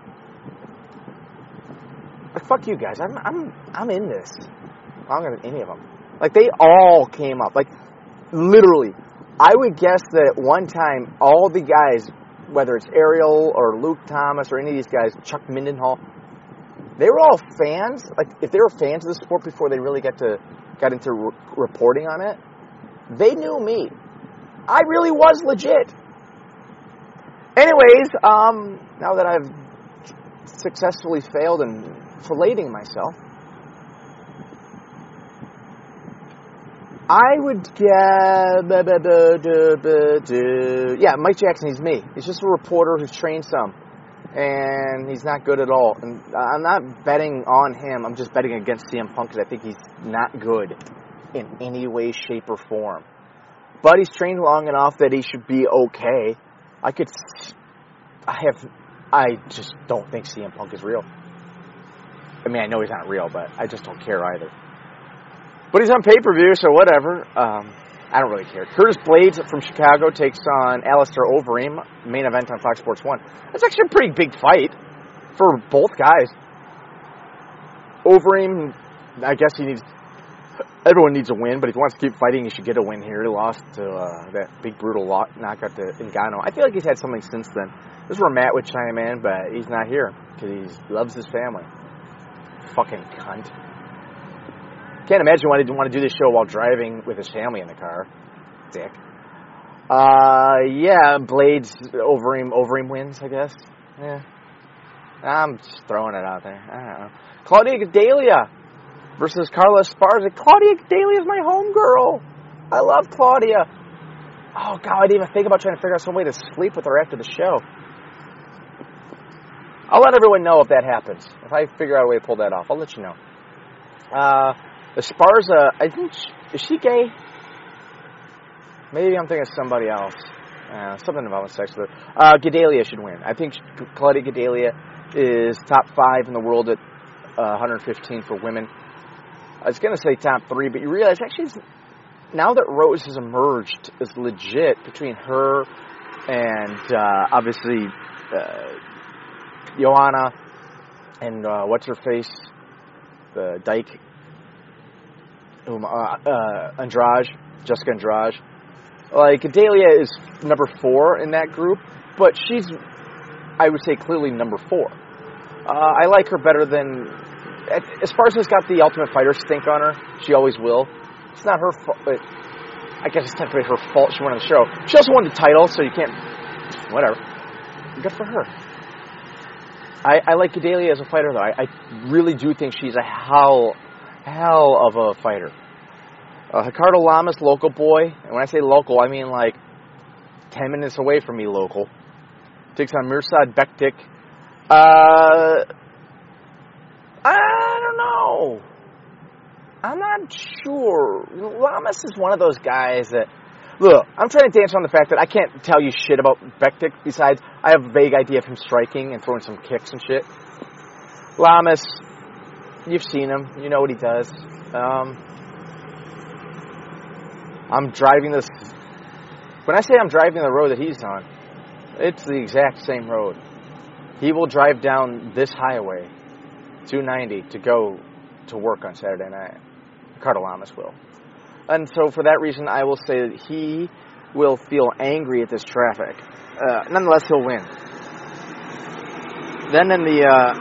like, fuck you guys. I'm I'm I'm in this. Longer than any of them. Like, they all came up. Like, literally, I would guess that one time all the guys, whether it's Ariel or Luke Thomas or any of these guys, Chuck Mindenhall, they were all fans. Like, if they were fans of the sport before they really got to got into re- reporting on it, they knew me. I really was legit. Anyways, um, now that I've successfully failed in filleting myself, I would get... Yeah, Mike Jackson, he's me. He's just a reporter who's trained some. And he's not good at all. And I'm not betting on him. I'm just betting against C M Punk because I think he's not good in any way, shape, or form. But he's trained long enough that he should be okay. I could... I have... I just don't think C M Punk is real. I mean, I know he's not real, but I just don't care either. But he's on pay-per-view, so whatever. Um, I don't really care. Curtis Blades from Chicago takes on Alistair Overeem, main event on Fox Sports one. That's actually a pretty big fight for both guys. Overeem, I guess he needs... Everyone needs a win, but if he wants to keep fighting, he should get a win here. He lost to uh, that big, brutal knockout to Ngannou. I feel like he's had something since then. This is where Matt would chime in, but he's not here because he loves his family. Fucking cunt. Can't imagine why he didn't want to do this show while driving with his family in the car. Dick. Uh, yeah, Blades, Overeem, Overeem wins, I guess. Yeah. I'm just throwing it out there. I don't know. Claudia Gadelha versus Carla Esparza. Claudia Gadelha is my homegirl. I love Claudia. Oh, God, I didn't even think about trying to figure out some way to sleep with her after the show. I'll let everyone know if that happens. If I figure out a way to pull that off, I'll let you know. Uh, Esparza, I think, she, is she gay? Maybe I'm thinking of somebody else. Uh, something involving sex with her. Uh, Gadelha should win. I think Claudia Gadelha is top five in the world at uh, one fifteen for women. I was going to say top three, but you realize actually now that Rose has emerged as legit between her and uh, obviously uh, Joanna and uh, what's her face, the Dyke, um, uh, uh, Andrade, Jessica Andrade. Like, Gadelha is number four in that group, but she's, I would say, clearly number four. Uh, I like her better than... Esparza's got the Ultimate Fighter stink on her. She always will. It's not her fault. I guess it's technically her fault she won on the show. She also won the title, so you can't... Whatever. Good for her. I, I like Gadelha as a fighter, though. I, I really do think she's a hell, hell of a fighter. Uh, Ricardo Lamas, local boy. And when I say local, I mean like ten minutes away from me local. Takes on Mirsad Bektic. Uh, I don't know. I'm not sure. Lamas is one of those guys that... Look, I'm trying to dance on the fact that I can't tell you shit about Bektic besides I have a vague idea of him striking and throwing some kicks and shit. Lamas, you've seen him. You know what he does. Um... I'm driving this... When I say I'm driving the road that he's on, it's the exact same road. He will drive down this highway, two ninety, to go to work on Saturday night. Ricardo Lamas will. And so for that reason, I will say that he will feel angry at this traffic. Uh, nonetheless, he'll win. Then in the, uh,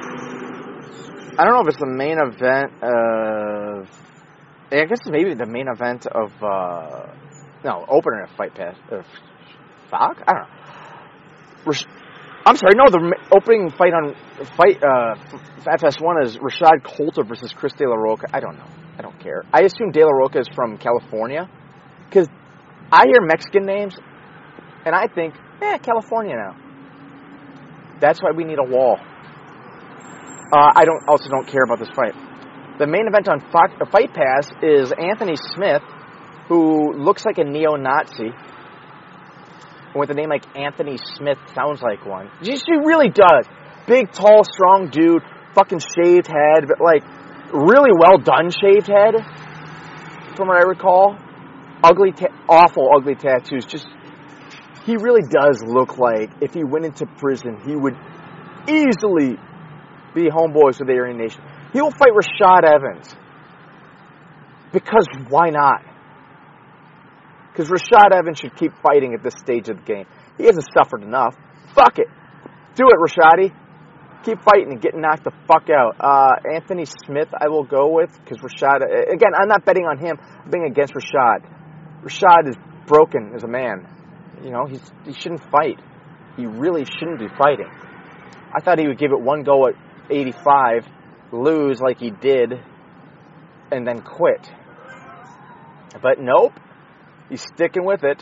I don't know if it's the main event of, I guess maybe the main event of, uh, no, opener of Fight Pass, of Fox? I don't know. I'm sorry, no, the opening fight on fight uh, F S one is Rashad Coulter versus Chris De La Roca. I don't know. I don't care. I assume De La Roca is from California because I hear Mexican names and I think, eh, California now. That's why we need a wall. Uh, I don't also don't care about this fight. The main event on Fight Pass is Anthony Smith, who looks like a neo-Nazi. With a name like Anthony Smith, sounds like one. She really does. Big, tall, strong dude, fucking shaved head, but like really well done shaved head, from what I recall. Ugly, ta- awful, ugly tattoos. Just he really does look like if he went into prison, he would easily be homeboys with the Aryan Nation. He will fight Rashad Evans because why not? Because Rashad Evans should keep fighting at this stage of the game. He hasn't suffered enough. Fuck it. Do it, Rashadi. Keep fighting and get knocked the fuck out. Uh, Anthony Smith, I will go with, because Rashad... Again, I'm not betting on him. I'm betting against Rashad. Rashad is broken as a man. You know, he's, he shouldn't fight. He really shouldn't be fighting. I thought he would give it one go at eighty-five, lose like he did, and then quit. But nope. He's sticking with it.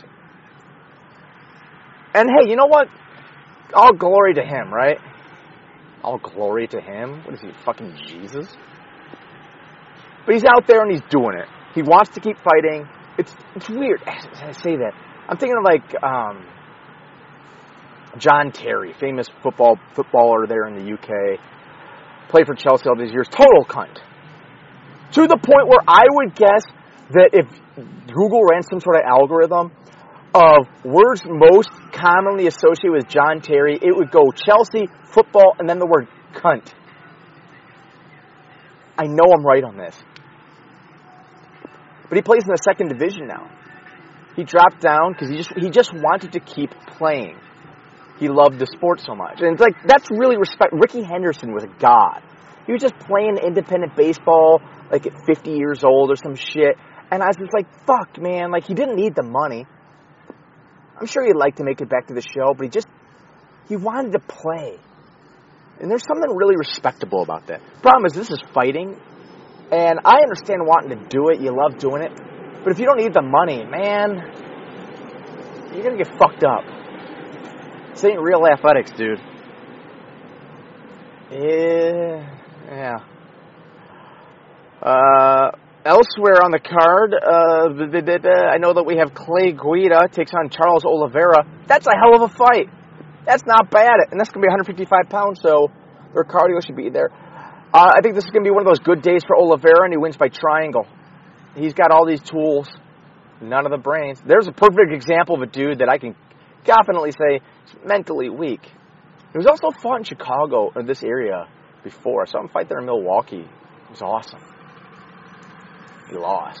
And hey, you know what? All glory to him, right? All glory to him? What is he, fucking Jesus? But he's out there and he's doing it. He wants to keep fighting. It's it's weird as I say that. I'm thinking of like um, John Terry, famous football footballer there in the U K. Played for Chelsea all these years. Total cunt. To the point where I would guess that if Google ran some sort of algorithm of words most commonly associated with John Terry, it would go Chelsea, football, and then the word cunt. I know I'm right on this. But he plays in the second division now. He dropped down because he just he just wanted to keep playing. He loved the sport so much. And it's like, that's really respect. Ricky Henderson was a god. He was just playing independent baseball like at fifty years old or some shit. And I was just like, fuck, man. Like, he didn't need the money. I'm sure he'd like to make it back to the show, but he just, he wanted to play. And there's something really respectable about that. Problem is, this is fighting. And I understand wanting to do it. You love doing it. But if you don't need the money, man, you're going to get fucked up. This ain't real athletics, dude. Yeah. Yeah. Uh... Elsewhere on the card, uh, I know that we have Clay Guida takes on Charles Oliveira. That's a hell of a fight. That's not bad. And that's going to be one hundred fifty-five pounds, so their cardio should be there. Uh, I think this is going to be one of those good days for Oliveira, and he wins by triangle. He's got all these tools, none of the brains. There's a perfect example of a dude that I can confidently say is mentally weak. He was also fought in Chicago, or this area, before. I saw him fight there in Milwaukee. It was awesome. He lost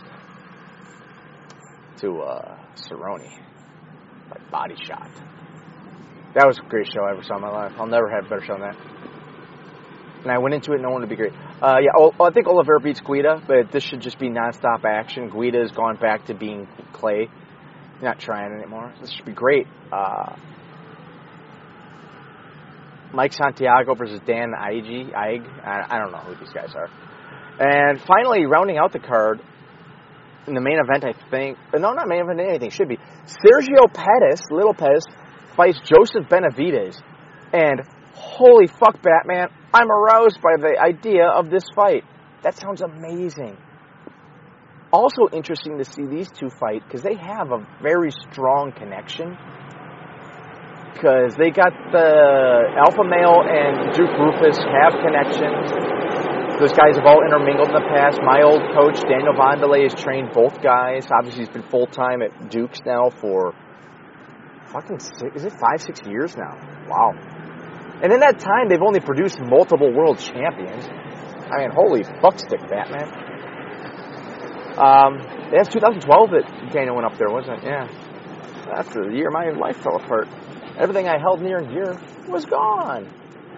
to uh, Cerrone by body shot. That was a great show I ever saw in my life. I'll never have a better show than that. And I went into it knowing it would be great. Uh, yeah, oh, I think Oliveira beats Guida, but this should just be nonstop action. Guida has gone back to being Clay. He's not trying anymore. This should be great. Uh, Mike Santiago versus Dan Ige. Ige. I, I don't know who these guys are. And finally, rounding out the card, in the main event, I think... No, not main event, anything. Should be. Sergio Pettis, Little Pettis, fights Joseph Benavidez. And holy fuck, Batman, I'm aroused by the idea of this fight. That sounds amazing. Also interesting to see these two fight, because they have a very strong connection. Because they got the Alpha Male and Duke Rufus have connections. Those guys have all intermingled in the past. My old coach, Daniel Vondelay, has trained both guys. Obviously, he's been full-time at Duke's now for fucking six, is it five, six years now? Wow. And in that time, they've only produced multiple world champions. I mean, holy fuckstick, Batman. Um, yeah, it's two thousand twelve that Daniel went up there, wasn't it? Yeah. That's the year my life fell apart. Everything I held near and dear was gone.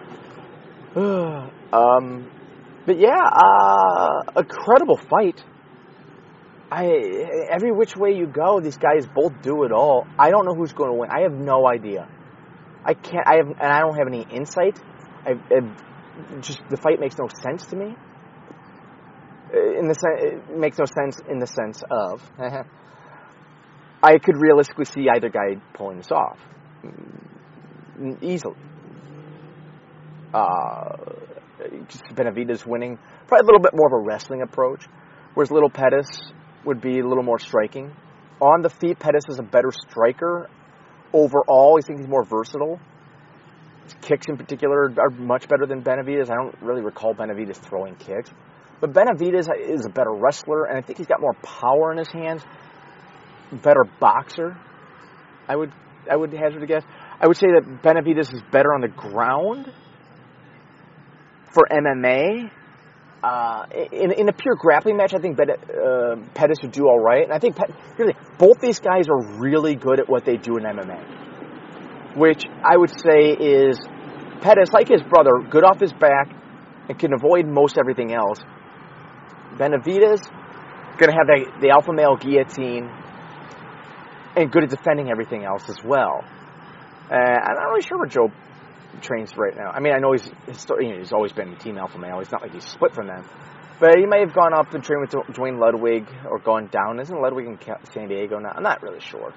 um, but yeah, uh, a credible fight. I every which way you go, these guys both do it all. I don't know who's going to win. I have no idea. I can't. I have, and I don't have any insight. I, I just the fight makes no sense to me. In the sen- it makes no sense in the sense of I could realistically see either guy pulling this off easily. Uh, Benavidez winning, probably a little bit more of a wrestling approach, whereas Little Pettis would be a little more striking. On the feet, Pettis is a better striker overall. I think he's more versatile. His kicks in particular are much better than Benavidez. I don't really recall Benavidez throwing kicks. But Benavidez is a better wrestler, and I think he's got more power in his hands. Better boxer, I would I would hazard a guess. I would say that Benavidez is better on the ground for M M A. Uh, in, in a pure grappling match, I think Bet, uh, Pettis would do all right. And I think Pet, really, both these guys are really good at what they do in M M A. Which I would say is Pettis, like his brother, good off his back and can avoid most everything else. Benavidez, going to have the, the alpha male guillotine and good at defending everything else as well. Uh, I'm not really sure where Joe trains right now. I mean, I know he's you know, he's always been team alpha male. It's not like he's split from them. But he may have gone up and trained with Dwayne Ludwig or gone down. Isn't Ludwig in San Diego now? I'm not really sure.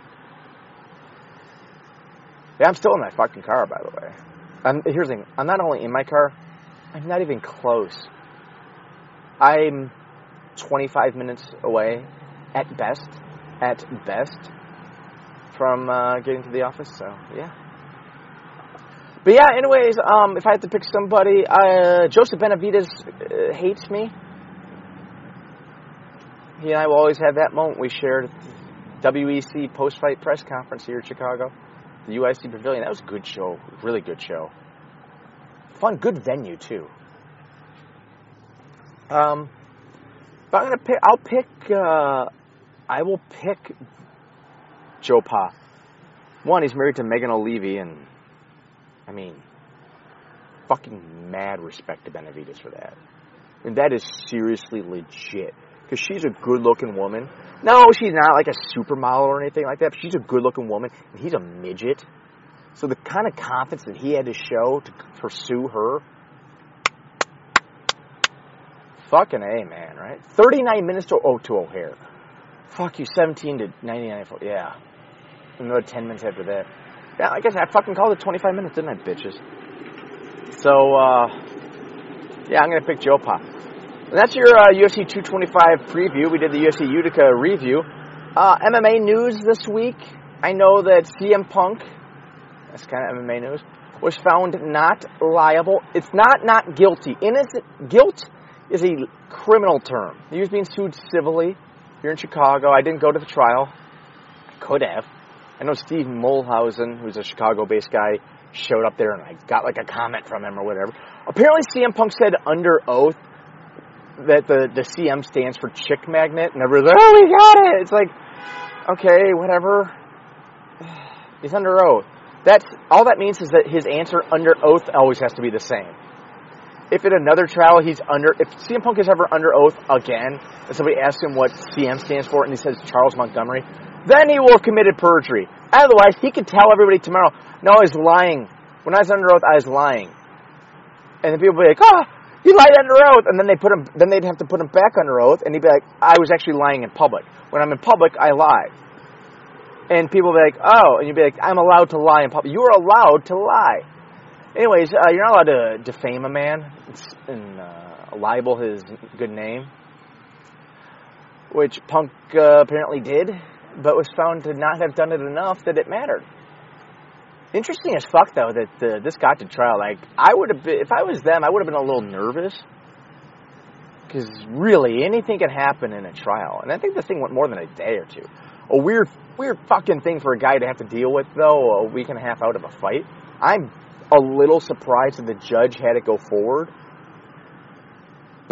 Yeah, I'm still in my fucking car, by the way. I'm, here's the thing. I'm not only in my car, I'm not even close. I'm twenty-five minutes away, at best, at best, from uh, getting to the office. So, yeah. But yeah, anyways, um, if I had to pick somebody, uh, Joseph Benavidez uh, hates me. He and I will always have that moment we shared at the W E C post-fight press conference here in Chicago, the U I C Pavilion. That was a good show, really good show. Fun, good venue too. Um, but I'm gonna pick. I'll pick. Uh, I will pick Joe Pa. One, he's married to Megan O'Leary, and I mean, fucking mad respect to Benavidez for that. I mean, that is seriously legit. Because she's a good-looking woman. No, she's not like a supermodel or anything like that, but she's a good-looking woman, and he's a midget. So the kind of confidence that he had to show to pursue her, fucking A, man, right? thirty-nine minutes to, oh, to O'Hare. Fuck you, seventeen to ninety-nine. Yeah. Another ten minutes after that. Yeah, I guess I fucking called it twenty-five minutes, didn't I, bitches? So, uh, yeah, I'm going to pick Joe Pa. And that's your uh, U F C two twenty-five preview. We did the U F C Utica review. Uh, M M A news this week. I know that C M Punk, that's kind of M M A news, was found not liable. It's not not guilty. Innocent guilt is a criminal term. He was being sued civilly here in Chicago. I didn't go to the trial. I could have. I know Steve Mulhausen, who's a Chicago-based guy, showed up there and I got like a comment from him or whatever. Apparently C M Punk said under oath that the, the C M stands for Chick Magnet, and everyone's like, oh, we got it! It's like, okay, whatever. He's under oath. That's all that means is that his answer under oath always has to be the same. If in another trial he's under, if C M Punk is ever under oath again, and somebody asks him what C M stands for, and he says Charles Montgomery, then he will have committed perjury. Otherwise, he could tell everybody tomorrow, no, I was lying. When I was under oath, I was lying. And then people would be like, oh, he lied under oath. And then they put him, then they'd have to put him back under oath, and he'd be like, I was actually lying in public. When I'm in public, I lie. And people would be like, oh, and you'd be like, I'm allowed to lie in public. You are allowed to lie. Anyways, uh, you're not allowed to defame a man and uh, libel his good name, which Punk uh, apparently did, but was found to not have done it enough that it mattered. Interesting as fuck, though, that uh, this got to trial. Like, I would have been, if I was them, I would have been a little nervous. Because really, anything can happen in a trial. And I think the thing went more than a day or two. A weird, weird fucking thing for a guy to have to deal with, though, a week and a half out of a fight. I'm a little surprised that the judge had it go forward.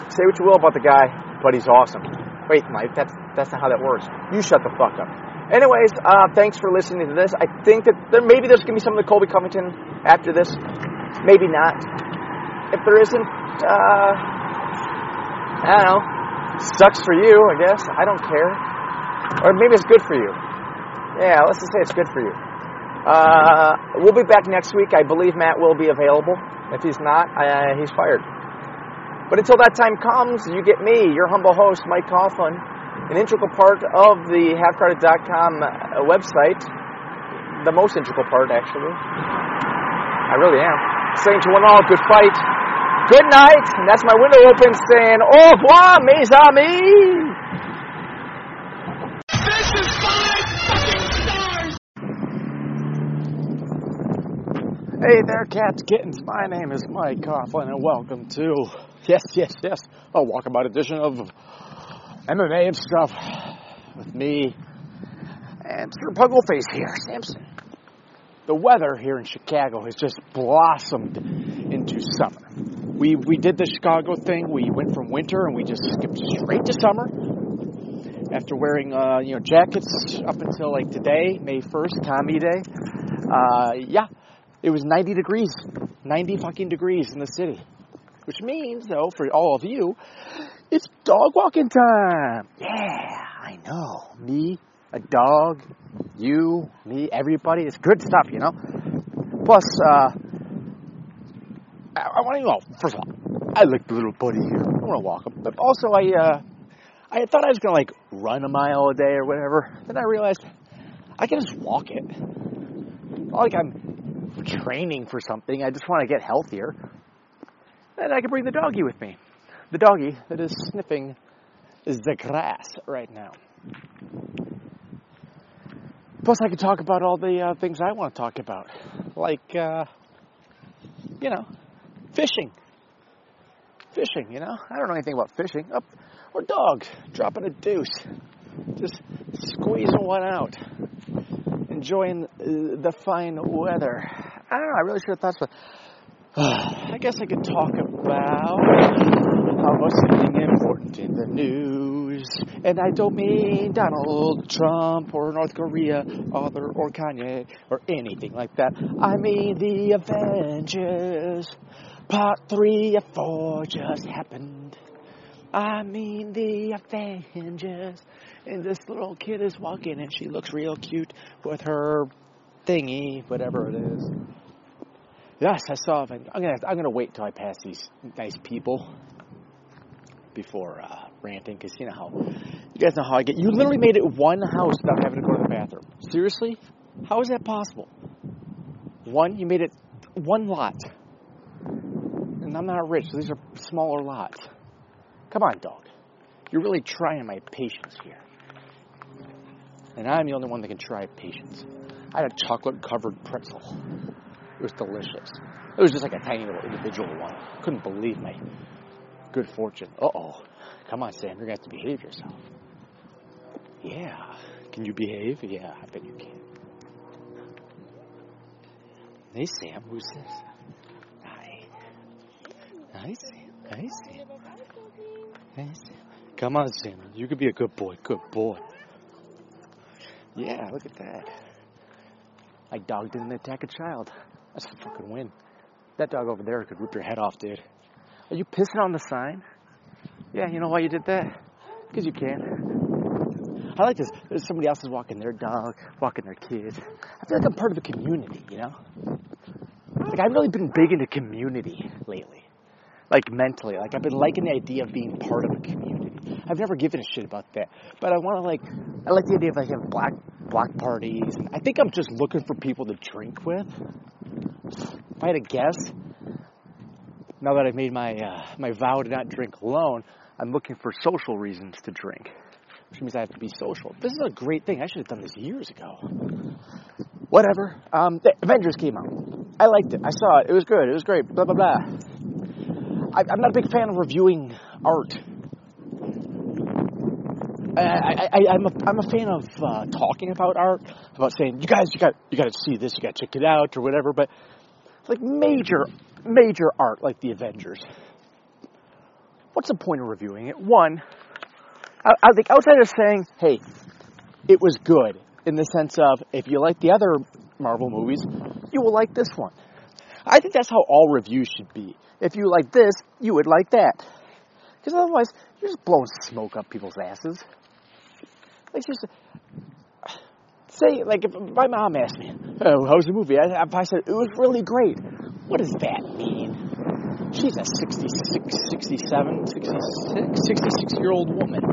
Say what you will about the guy, but he's awesome. Wait, Mike, that's that's not how that works. You shut the fuck up. Anyways, uh, thanks for listening to this. I think that there maybe there's going to be some of the Colby Covington after this. Maybe not. If there isn't, uh, I don't know. Sucks for you, I guess. I don't care. Or maybe it's good for you. Yeah, let's just say it's good for you. Uh, we'll be back next week. I believe Matt will be available. If he's not, uh, he's fired. But until that time comes, you get me, your humble host, Mike Coughlin, an integral part of the half credit dot com website. The most integral part, actually. I really am. Saying to one all, good fight. Good night. And that's my window open saying, au revoir, mes amis. This is five fucking stars. Hey there, cats, kittens. My name is Mike Coughlin, and welcome to, yes, yes, yes, a walkabout edition of M M A and stuff with me and Sir Puggleface here, Samson. The weather here in Chicago has just blossomed into summer. We we did the Chicago thing. We went from winter and we just skipped straight to summer. After wearing uh, you know jackets up until like today, May first, Commie Day. Uh, yeah, it was ninety degrees, ninety fucking degrees in the city. Which means, though, for all of you, it's dog walking time. Yeah, I know. Me, a dog, you, me, everybody. It's good stuff, you know. Plus, uh, I, I want to know, first of all, I like the little buddy here. I want to walk him. But also, I, uh, I thought I was going to, like, run a mile a day or whatever. Then I realized I can just walk it. Not like I'm training for something. I just want to get healthier. And I can bring the doggy with me. The doggy that is sniffing the grass right now. Plus, I could talk about all the uh, things I want to talk about. Like, uh, you know, fishing. Fishing, you know? I don't know anything about fishing. Oh, or dogs dropping a deuce. Just squeezing one out. Enjoying the fine weather. I don't know, I really should have thought so. I guess I could talk about how about something important in the news. And I don't mean Donald Trump or North Korea or, or Kanye or anything like that. I mean the Avengers. Part three of four just happened. I mean the Avengers. And this little kid is walking and she looks real cute with her thingy, whatever it is. Yes, I saw it. I'm gonna I'm gonna wait till I pass these nice people before uh, ranting, because you know how you guys know how I get. You literally made it one house without having to go to the bathroom. Seriously, how is that possible? One, you made it one lot, and I'm not rich, so these are smaller lots. Come on, dog, you're really trying my patience here, and I'm the only one that can try patience. I had a chocolate-covered pretzel. It was delicious. It was just like a tiny little individual one. Couldn't believe my good fortune. Uh-oh. Come on, Sam. You're going to have to behave yourself. Yeah. Can you behave? Yeah, I bet you can. Hey, Sam. Who's this? Hi. Hi, Sam. Hi, Sam. Hi, Sam. Come on, Sam. You could be a good boy. Good boy. Yeah, look at that. My dog didn't attack a child. That's a fucking win. That dog over there could rip your head off, dude. Are you pissing on the sign? Yeah, you know why you did that? Because you can. I like this. There's somebody else is walking their dog, walking their kids. I feel like I'm part of a community, you know? Like, I've really been big into community lately. Like, mentally. Like, I've been liking the idea of being part of a community. I've never given a shit about that. But I want to, like, I like the idea of, like, having black, block parties. And I think I'm just looking for people to drink with. If I had to guess, now that I've made my uh, my vow to not drink alone, I'm looking for social reasons to drink, which means I have to be social. This is a great thing. I should have done this years ago. Whatever. Um, the Avengers came out. I liked it. I saw it. It was good. It was great. Blah, blah, blah. I, I'm not a big fan of reviewing art. I, I, I, I'm a I'm a fan of uh, talking about art, about saying, you guys, you got you got to see this, you got to check it out, or whatever. But like major, major art like the Avengers, what's the point of reviewing it? One, I, I think outside of saying, hey, it was good, in the sense of, if you like the other Marvel movies, you will like this one. I think that's how all reviews should be. If you like this, you would like that. Because otherwise, you're just blowing smoke up people's asses. Like, just say, like, if my mom asked me, oh, how's the movie? I, I said, it was really great. What does that mean? She's a sixty-six, sixty-seven, sixty-six, sixty-six-year-old woman.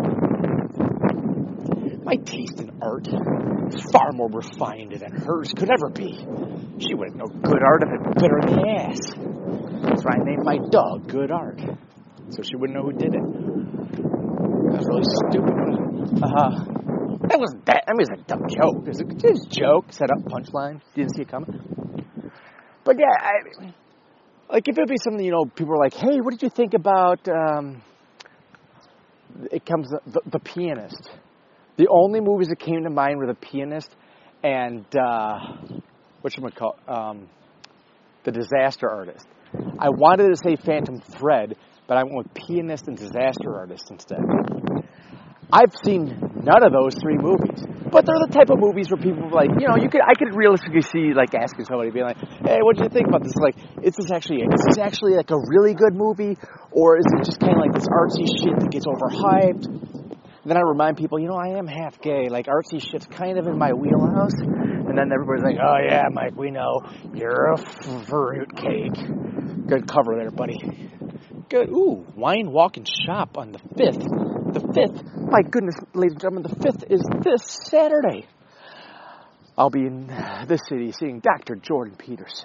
My taste in art is far more refined than hers could ever be. She wouldn't know good art if it bit her in the ass. That's why I named my dog Good Art. So she wouldn't know who did it. That was really stupid. Uh, that wasn't that. I mean, it was a dumb joke. It was a, it was a joke, set up, punchline. Didn't see it coming. But yeah, I, like if it would be something, you know, people were like, hey, what did you think about, um, it comes, the, the Pianist. The only movies that came to mind were The Pianist and, uh, whatchamacallit, um, The Disaster Artist. I wanted to say Phantom Thread, but I went with Pianist and Disaster Artist instead. I've seen none of those three movies, but they're the type of movies where people are like, you know, you could I could realistically see like asking somebody, being like, hey, what did you think about this? Like, is this actually is this actually like a really good movie, or is it just kind of like this artsy shit that gets overhyped? And then I remind people, you know, I am half gay. Like artsy shit's kind of in my wheelhouse. And then everybody's like, oh yeah, Mike, we know you're a fruit cake. Good cover there, buddy. Good. Ooh, Wine Walk and Shop on the fifth. The fifth, my goodness, ladies and gentlemen, the fifth is this Saturday. I'll be in this city seeing Doctor Jordan Peterson.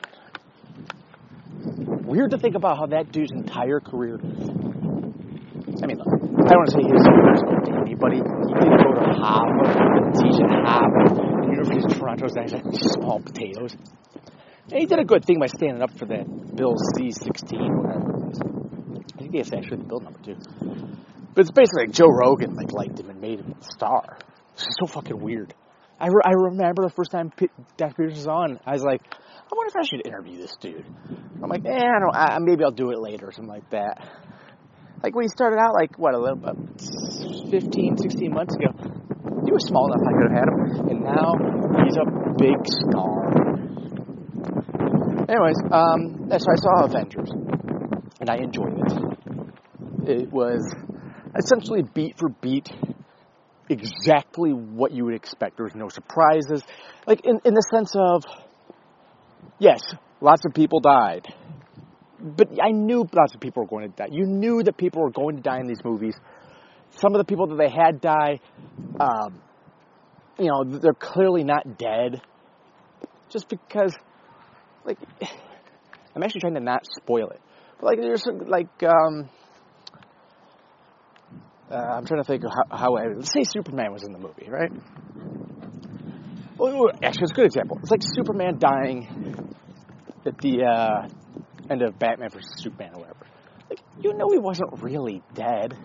Weird to think about how that dude's entire career, I mean, look, I don't want to say his career is open to anybody. He did go to Harvard, teach at Harvard, the University of Toronto's actually small potatoes. And he did a good thing by standing up for that Bill C sixteen, whatever it is. I think it's actually the bill number, too. But it's basically like Joe Rogan like liked him and made him a star. It's so fucking weird. I, re- I remember the first time P- Doctor Peterson was on, I was like, I wonder if I should interview this dude. I'm like, eh, I don't. I, maybe I'll do it later or something like that. Like when he started out, like what, a little, about fifteen, sixteen months ago, he was small enough I could have had him, and now he's a big star. Anyways, um, so I saw Avengers, and I enjoyed it. It was essentially beat for beat exactly what you would expect. There was no surprises. Like, in, in the sense of, yes, lots of people died. But I knew lots of people were going to die. You knew that people were going to die in these movies. Some of the people that they had die, um, you know, they're clearly not dead. Just because, like, I'm actually trying to not spoil it. But, like, there's, like, um... Uh, I'm trying to think of how, how I, let's say Superman was in the movie, right? Well, actually, it's a good example. It's like Superman dying at the uh, end of Batman versus Superman or whatever. Like, you know he wasn't really dead.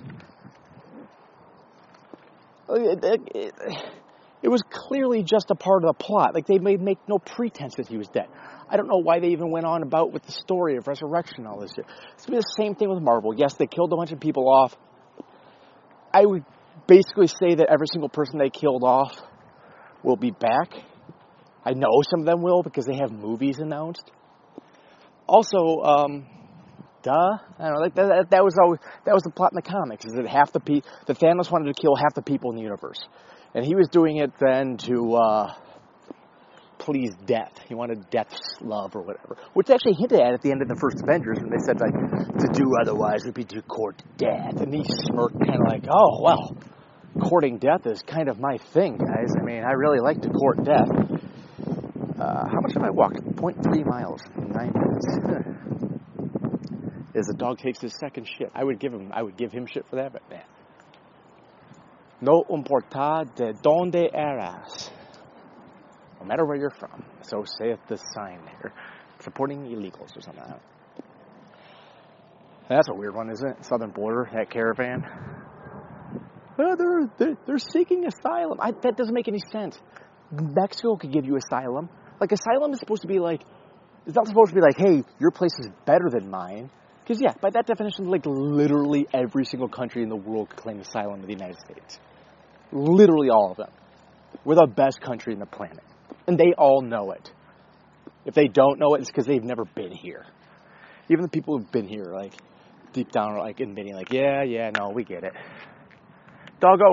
It, it, it, it was clearly just a part of the plot. Like, they made make no pretense that he was dead. I don't know why they even went on about with the story of resurrection and all this shit. It's going to be the same thing with Marvel. Yes, they killed a bunch of people off. I would basically say that every single person they killed off will be back. I know some of them will because they have movies announced. Also, um, duh, I don't know. Like that, that, that was always that was the plot in the comics. Is that half the pe- that Thanos wanted to kill half the people in the universe, and he was doing it then to uh, please death. He wanted death's love or whatever, which they actually hinted at at the end of the first Avengers when they said, like, to do otherwise would be to court death. And he smirked kind of like, oh, well, courting death is kind of my thing, guys. I mean, I really like to court death. Uh, how much have I walked? zero point three miles in nine minutes. As the dog takes his second shit. I would give him, I would give him shit for that, but man. No importa de donde eras. No matter where you're from, so saith the sign there, supporting illegals or something like that. That's a weird one, isn't it? Southern border, that caravan. Oh, they're, they're, they're seeking asylum. I, that doesn't make any sense. Mexico could give you asylum. Like, asylum is supposed to be like, it's not supposed to be like, hey, your place is better than mine. Because, yeah, by that definition, like, literally every single country in the world could claim asylum in the United States. Literally all of them. We're the best country in the planet. And they all know it. If they don't know it, it's because they've never been here. Even the people who've been here, like, deep down are, like, admitting, like, yeah, yeah, no, we get it. Doggo.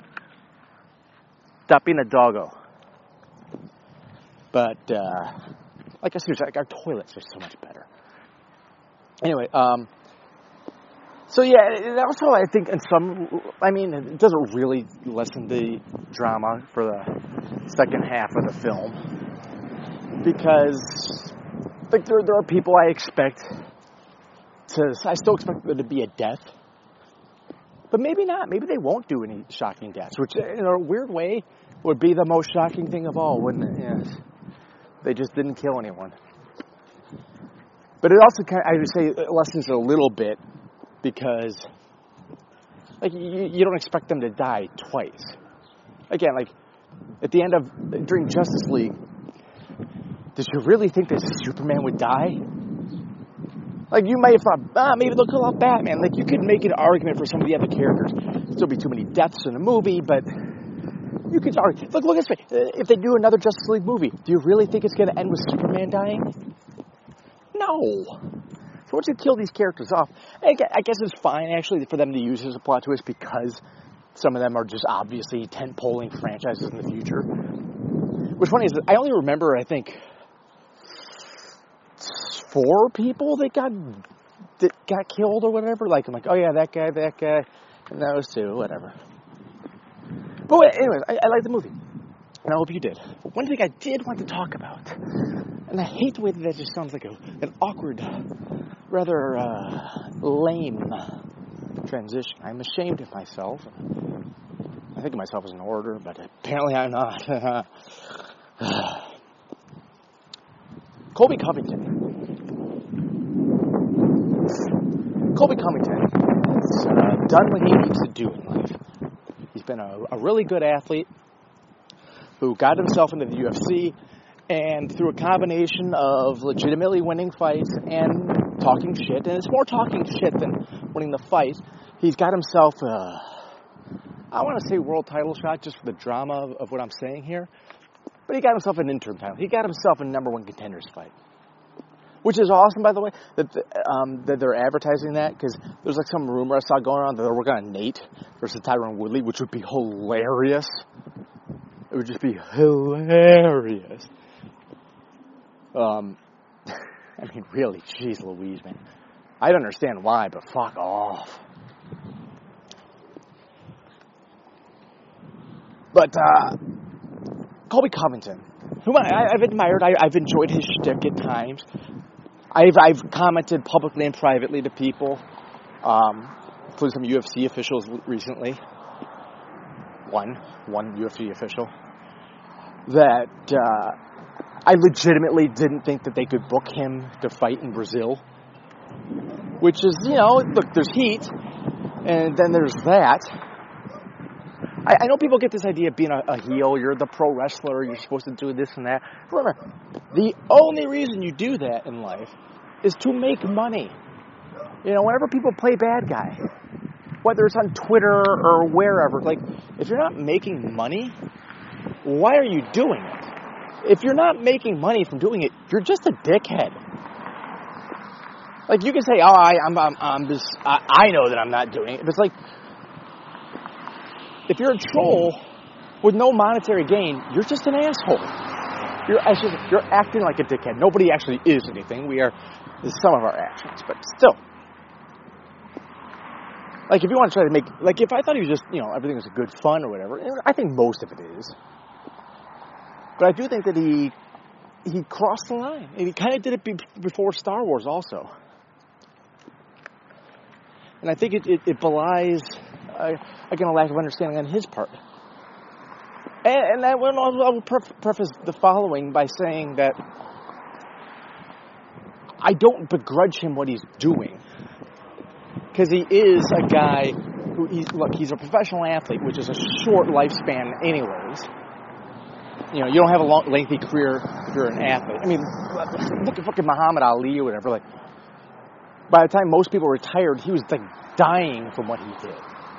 Stop being a doggo. But, uh, like I said, like, our toilets are so much better. Anyway, um, so yeah, and also I think in some, I mean, it doesn't really lessen the drama for the second half of the film. Because, like, there, there are people I expect to, I still expect there to be a death. But maybe not. Maybe they won't do any shocking deaths, which, in a weird way, would be the most shocking thing of all, wouldn't it? Yes. They just didn't kill anyone. But it also, kind of, I would say, lessens it a little bit because, like, you, you don't expect them to die twice. Again, like, at the end of, during Justice League, did you really think that Superman would die? Like, you might have thought, ah, maybe they'll kill off Batman. Like, you could make an argument for some of the other characters. There'd still be too many deaths in a movie, but you could argue. Look, look at this way. If they do another Justice League movie, do you really think it's going to end with Superman dying? No. So once you kill these characters off, I guess it's fine, actually, for them to use as a plot twist because some of them are just obviously tent-poling franchises in the future. What's funny is that I only remember, I think, four people that got that got killed or whatever. Like, I'm like, oh yeah, that guy, that guy, and those two, whatever. But wait, anyways, I, I like the movie. And I hope you did. But one thing I did want to talk about, and I hate the way that that just sounds like a, an awkward, rather uh, lame transition. I'm ashamed of myself. I think of myself as an orator, but apparently I'm not. Colby Covington. Colby Covington has uh, done what he needs to do in life. He's been a, a really good athlete who got himself into the U F C, and through a combination of legitimately winning fights and talking shit, and it's more talking shit than winning the fight, he's got himself a, I want to say world title shot just for the drama of, of what I'm saying here, but he got himself an interim title. He got himself a number one contenders fight. Which is awesome, by the way, that the, um, that they're advertising that, because there's like some rumor I saw going on that they're working on Nate versus Tyron Woodley, which would be hilarious. It would just be hilarious. Um, I mean, really, jeez Louise, man. I don't understand why, but fuck off. But, uh, Colby Covington, whom I, I've admired, I, I've enjoyed his shtick at times. I've, I've commented publicly and privately to people, um, including some U F C officials recently. One, one U F C official, that uh, I legitimately didn't think that they could book him to fight in Brazil. Which is, you know, look, there's heat, and then there's that. I, I know people get this idea of being a, a heel, you're the pro wrestler, you're supposed to do this and that. Remember, the only reason you do that in life is to make money. You know, whenever people play bad guy, whether it's on Twitter or wherever, like, if you're not making money, why are you doing it? If you're not making money from doing it, you're just a dickhead. Like, you can say, oh, I, I'm, I'm, I'm just, I, I know that I'm not doing it. But it's like, if you're a troll with no monetary gain, you're just an asshole. You're actually, you're acting like a dickhead. Nobody actually is anything. We are, this is some of our actions, but still. Like, if you want to try to make, like, if I thought he was just, you know, everything was a good fun or whatever, I think most of it is. But I do think that he, he crossed the line. And he kind of did it be, before Star Wars also. And I think it, it, it belies, uh, again, a lack of understanding on his part. And, and I will, I will preface the following by saying that I don't begrudge him what he's doing. Because he is a guy who, he's, look, he's a professional athlete, which is a short lifespan anyways. You know, you don't have a long, lengthy career if you're an athlete. I mean, look at fucking Muhammad Ali or whatever. Like, by the time most people retired, he was like dying from what he did.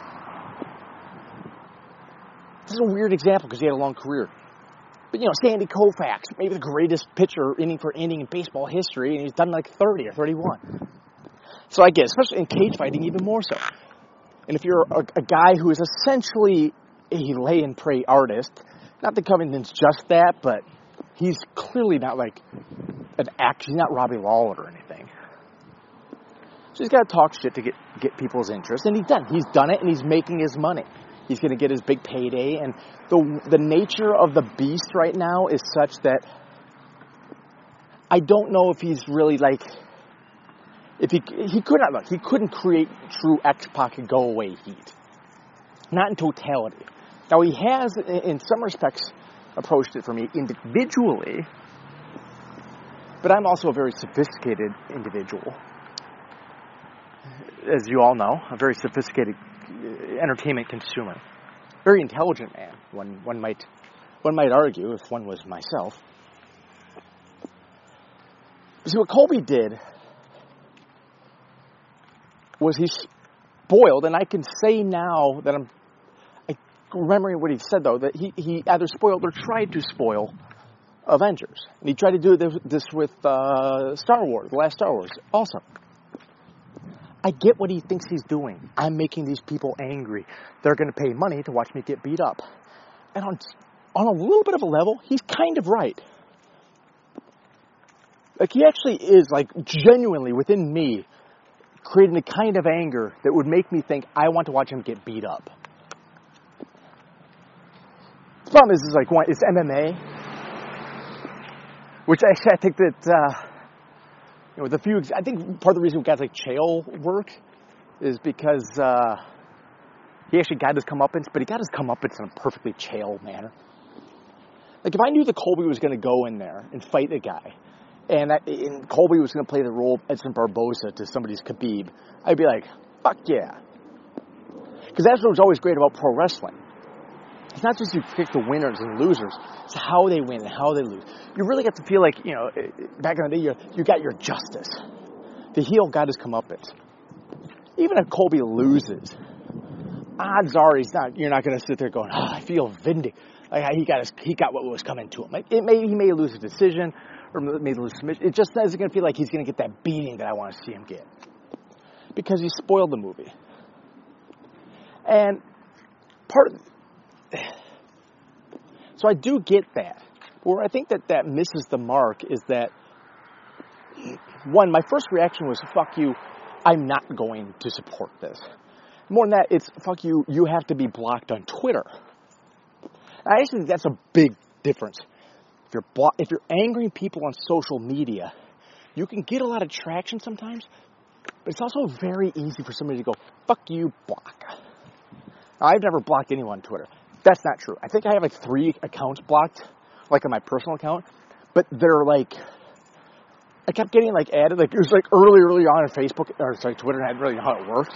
This is a weird example because he had a long career. But, you know, Sandy Koufax, maybe the greatest pitcher inning for inning in baseball history, and he's done like thirty or thirty-one. So I get, especially in cage fighting, even more so. And if you're a, a guy who is essentially a lay and pray artist, not that Covington's just that, but he's clearly not like an act. He's not Robbie Lawler or anything. So he's got to talk shit to get, get people's interest, and he's done. He's done it, and he's making his money. He's going to get his big payday, and the the nature of the beast right now is such that I don't know if he's really like, if he he could not look, he couldn't create true X-Pac go away heat, not in totality. Now he has, in some respects, approached it for me individually, but I'm also a very sophisticated individual, as you all know, a very sophisticated entertainment consumer, very intelligent man. One one might one might argue if one was myself. See, what Colby did was he spoiled, and I can say now that I'm I, remembering what he said though, that he, he either spoiled or tried to spoil Avengers, and he tried to do this, this with uh, Star Wars, the last Star Wars, also. I get what he thinks he's doing. I'm making these people angry. They're going to pay money to watch me get beat up. And on, on a little bit of a level, he's kind of right. Like, he actually is, like, genuinely, within me, creating a kind of anger that would make me think I want to watch him get beat up. The problem is, is like, one, it's M M A, which actually I think that... Uh, You know, with a few, I think part of the reason guys like Chael work is because uh, he actually got his comeuppance, but he got his comeuppance in a perfectly Chael manner. Like, if I knew that Colby was going to go in there and fight a guy, and, that, and Colby was going to play the role of Edson Barboza to somebody's Khabib, I'd be like, fuck yeah. Because that's what was always great about pro wrestling. It's not just you pick the winners and losers. It's how they win and how they lose. You really get to feel like, you know, back in the day, you, you got your justice. The heel got his comeuppance. Even if Colby loses, odds are he's not. You're not going to sit there going, oh, I feel vindicated. Like, he got his, he got what was coming to him. Like, it may he may lose a decision or may lose submission. It just isn't going to feel like he's going to get that beating that I want to see him get because he spoiled the movie. And part of So I do get that. Where I think that that misses the mark is that, one, my first reaction was, fuck you, I'm not going to support this. More than that, it's, fuck you, you have to be blocked on Twitter. I actually think that's a big difference. If you're blo- if you're angering people on social media, you can get a lot of traction sometimes, but it's also very easy for somebody to go, fuck you, block. Now, I've never blocked anyone on Twitter. That's not true. I think I have like three accounts blocked, like on my personal account, but they're like, I kept getting like added, like it was like early, early on in Facebook, or sorry, Twitter, and I didn't really know how it worked.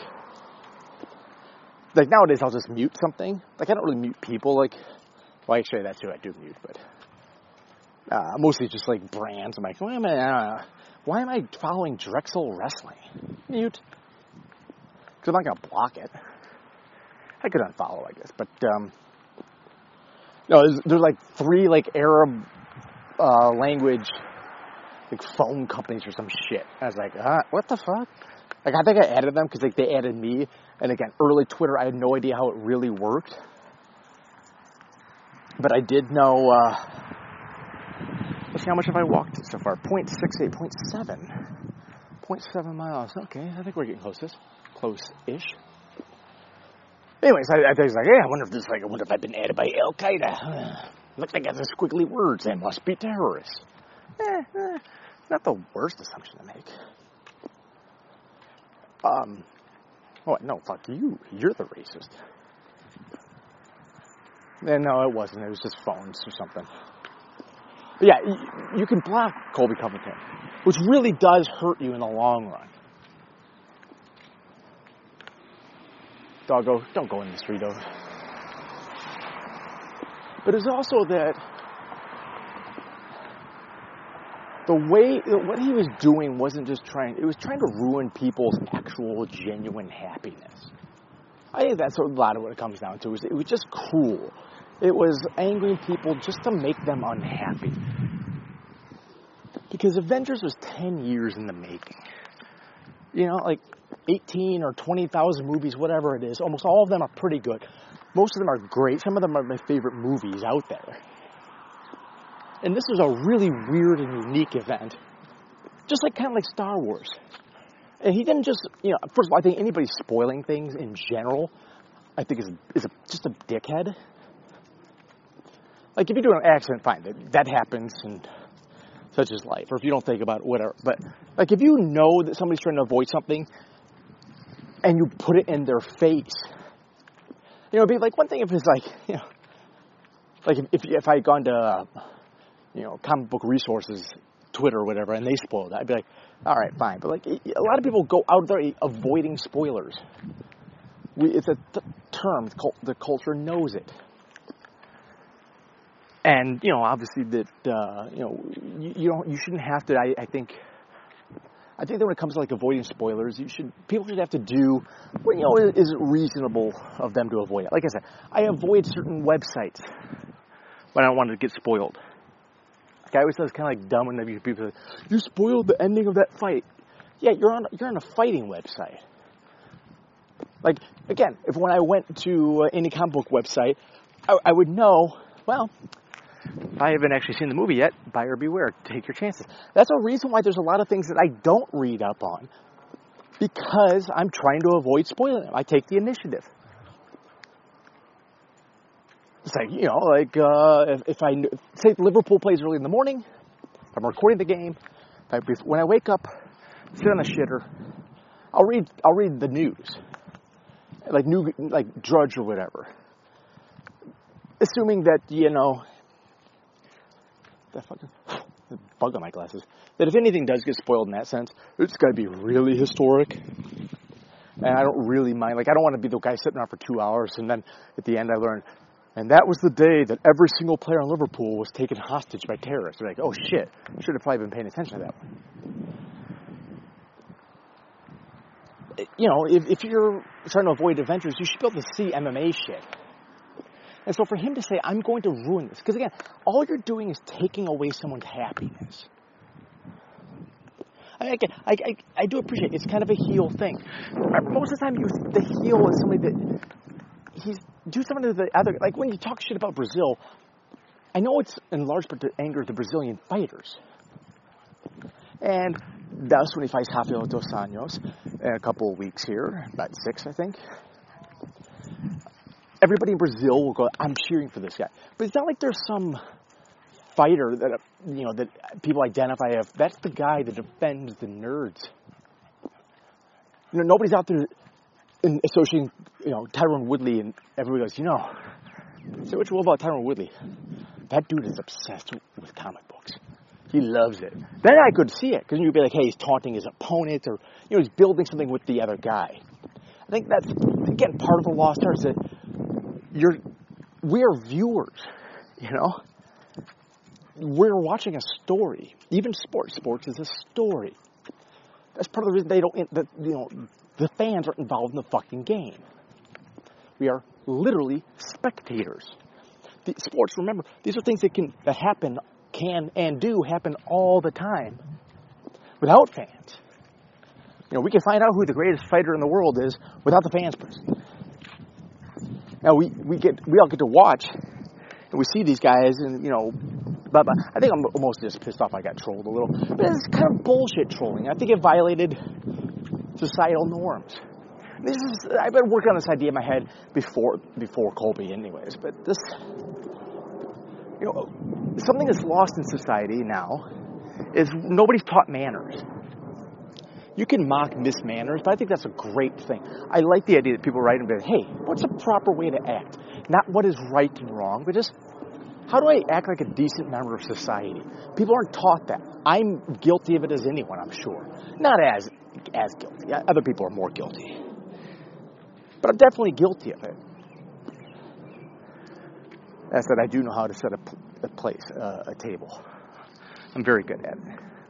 Like nowadays I'll just mute something. Like I don't really mute people, like, well actually that's who I do mute, but uh, mostly just like brands. I'm like, why am I, uh, why am I following Drexel Wrestling? Mute. Because I'm not going to block it. I could unfollow, I guess, but, um, no, there's, there's like three like Arab uh, language like phone companies or some shit. I was like, uh, what the fuck? Like I think I added them because like they added me. And again, early Twitter, I had no idea how it really worked. But I did know. Uh, let's see, how much have I walked so far? point six eight, point seven, point seven miles. Okay, I think we're getting close. Close-ish. Anyways, I, I was like, yeah, I wonder if this, like, I wonder if I've been added by Al Qaeda. Look like that's squiggly words. They must be terrorists. Eh, eh, not the worst assumption to make. Um, oh no, fuck you. You're the racist. And no, it wasn't. It was just phones or something. But yeah, you, you can block Colby Covington, which really does hurt you in the long run. Doggo, don't go in the street over. But it's also that the way, what he was doing wasn't just trying, it was trying to ruin people's actual genuine happiness. I think that's a lot of what it comes down to. It was, it was just cruel. It was angering people just to make them unhappy. Because Avengers was ten years in the making. You know, like eighteen or twenty thousand movies, whatever it is. Almost all of them are pretty good. Most of them are great. Some of them are my favorite movies out there. And this was a really weird and unique event. Just like kind of like Star Wars. And he didn't just, you know, first of all, I think anybody spoiling things in general, I think is, is a, just a dickhead. Like if you do an accident, fine, that, that happens and such is life. Or if you don't think about it, whatever. But like if you know that somebody's trying to avoid something and you put it in their face, you know, it'd be like one thing if it's like, you know, like if, if, if I had gone to, uh, you know, comic book resources, Twitter or whatever, and they spoiled it, I'd be like, all right, fine. But like, a lot of people go out there avoiding spoilers. We, it's a t- term. The culture knows it. And, you know, obviously that, uh, you know, you, you don't, you shouldn't have to, I, I think, I think that when it comes to like avoiding spoilers, you should, people should have to do what, you know, is reasonable of them to avoid it. Like I said, I avoid certain websites when I don't want to get spoiled. I always thought it was kind of like dumb when people say, you spoiled the ending of that fight. Yeah, you're on you're on a fighting website. Like, again, if when I went to any comic book website, I, I would know, well, if I haven't actually seen the movie yet, buyer beware, take your chances. That's a reason why there's a lot of things that I don't read up on, because I'm trying to avoid spoiling them. I take the initiative. It's like, you know, like, uh, if, if I, say Liverpool plays early in the morning, I'm recording the game, if I, when I wake up, sit on a shitter, I'll read, I'll read the news. Like, new, like, Drudge or whatever. Assuming that, you know, that fucking, bug on my glasses, that if anything does get spoiled in that sense, it's gotta be really historic. And I don't really mind, like, I don't want to be the guy sitting around for two hours, and then at the end I learn, and that was the day that every single player in Liverpool was taken hostage by terrorists. They're like, oh shit, should have probably been paying attention to that one. You know, if, if you're trying to avoid adventures, you should be able to see M M A shit. And so for him to say, I'm going to ruin this, because again, all you're doing is taking away someone's happiness. I, I, I, I do appreciate it. It's kind of a heel thing. Most of the time, you, the heel is somebody that he's do something to the other, like when you talk shit about Brazil, I know it's in large part to anger the Brazilian fighters. And thus, when he fights Rafael dos Anjos in a couple of weeks here, about six, I think, everybody in Brazil will go, I'm cheering for this guy. But it's not like there's some fighter that, you know, that people identify as, that's the guy that defends the nerds. You know, nobody's out there in associating, you know, Tyron Woodley, and everybody goes, you know, say what you will about Tyron Woodley. That dude is obsessed with comic books. He loves it. Then I could see it, because you'd be like, hey, he's taunting his opponent, or, you know, he's building something with the other guy. I think that's, again, part of the lost art is that you're, we're viewers, you know? We're watching a story. Even sports. Sports is a story. That's part of the reason they don't, that, you know, the fans aren't involved in the fucking game. We are literally spectators. The sports, remember, these are things that can that happen, can and do happen all the time without fans. You know, we can find out who the greatest fighter in the world is without the fans present. Now we, we get we all get to watch, and we see these guys, and you know, but, but I think I'm mostly just pissed off I got trolled a little. But it's kind of bullshit trolling. I think it violated societal norms. This is, I've been working on this idea in my head before before Colby anyways, but this, you know, something that's lost in society now is nobody's taught manners. You can mock mismanners, but I think that's a great thing. I like the idea that people write and be like, hey, what's a proper way to act? Not what is right and wrong, but just how do I act like a decent member of society? People aren't taught that. I'm guilty of it as anyone, I'm sure. Not as as guilty. Other people are more guilty. But I'm definitely guilty of it. That's that I do know how to set a, a place, uh, a table. I'm very good at it.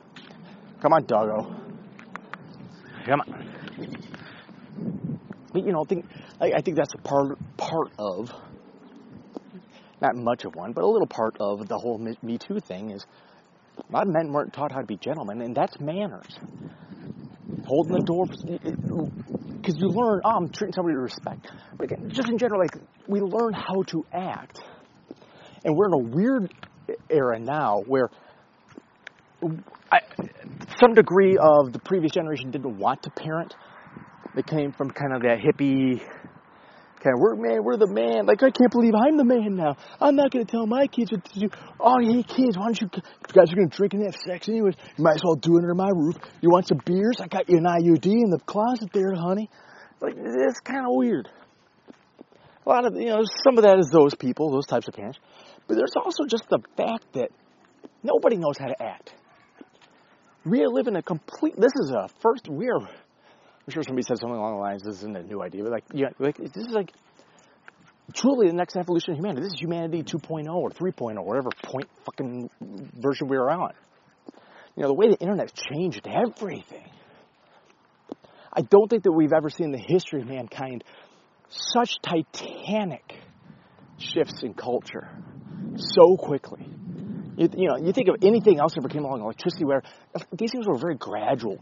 Come on, doggo. Come on. But, you know, I think, I, I think that's a part, part of, not much of one, but a little part of the whole Me, Me Too thing is a lot of men weren't taught how to be gentlemen, and that's manners. Holding the door, because you learn, oh, I'm treating somebody with respect. But again, just in general, like, we learn how to act. And we're in a weird era now where I, some degree of the previous generation didn't want to parent. They came from kind of that hippie kind of, we're man, we're the man. Like, I can't believe I'm the man now. I'm not going to tell my kids what to do. Oh, hey, kids, why don't you, you guys are going to drink and have sex anyways. You might as well do it under my roof. You want some beers? I got you an I U D in the closet there, honey. Like, it's kind of weird. A lot of, you know, some of that is those people, those types of parents. But there's also just the fact that nobody knows how to act. We are living a complete, this is a first, we are, I'm sure somebody said something along the lines, this isn't a new idea, but like, yeah, like this is like truly the next evolution of humanity. This is humanity two point oh or three point oh, whatever point fucking version we're on. You know, the way the internet's changed everything. I don't think that we've ever seen in the history of mankind such titanic shifts in culture so quickly. You, you know, you think of anything else that ever came along, electricity, where these things were very gradual.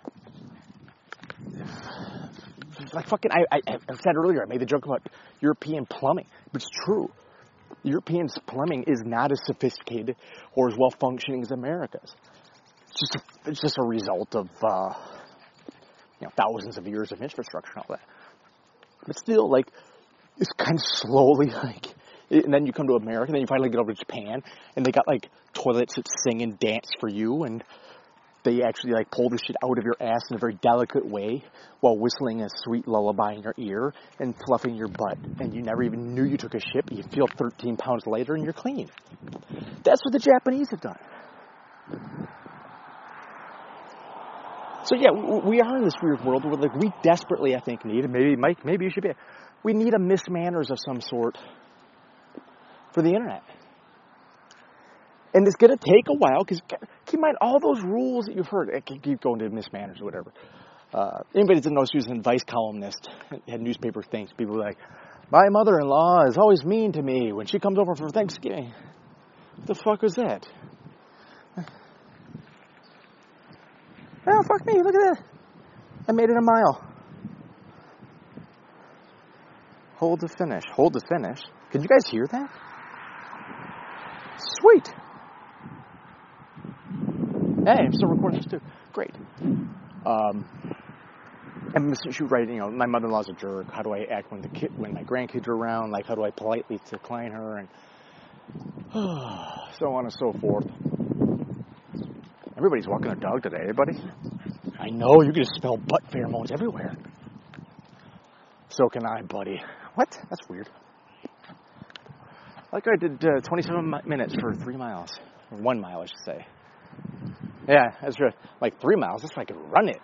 Like fucking, I, I, I said earlier, I made the joke about European plumbing, but it's true. European plumbing is not as sophisticated or as well functioning as America's. It's just a, it's just a result of uh, you know, thousands of years of infrastructure and all that. But still, like, it's kind of slowly like. And then you come to America, and then you finally get over to Japan, and they got, like, toilets that sing and dance for you, and they actually, like, pull the shit out of your ass in a very delicate way while whistling a sweet lullaby in your ear and fluffing your butt, and you never even knew you took a shit, but you feel thirteen pounds later, and you're clean. That's what the Japanese have done. So, yeah, we are in this weird world where, like, we desperately, I think, need, and maybe, Mike, maybe you should be, we need a Miss Manners of some sort for the internet. And it's going to take a while, because keep in mind, all those rules that you've heard, I keep going to Miss Manners or whatever. Uh, anybody that doesn't know, she was an advice columnist, had newspaper things. People were like, my mother-in-law is always mean to me when she comes over for Thanksgiving. What the fuck was that? Oh, fuck me, look at that. I made it a mile. Hold to finish. Hold to finish. Can you guys hear that? Sweet. Hey, I'm still recording this too. Great. Um, and shoot, right, you know, my mother-in-law's a jerk. How do I act when the kid, when my grandkids are around? Like, how do I politely decline her? And so on and so forth. Everybody's walking their dog today, everybody. I know, you can just smell butt pheromones everywhere. So can I, buddy. What? That's weird. Like I did uh, twenty-seven minutes for three miles. Or one mile, I should say. Yeah, that's right. Like three miles, that's like I could run it.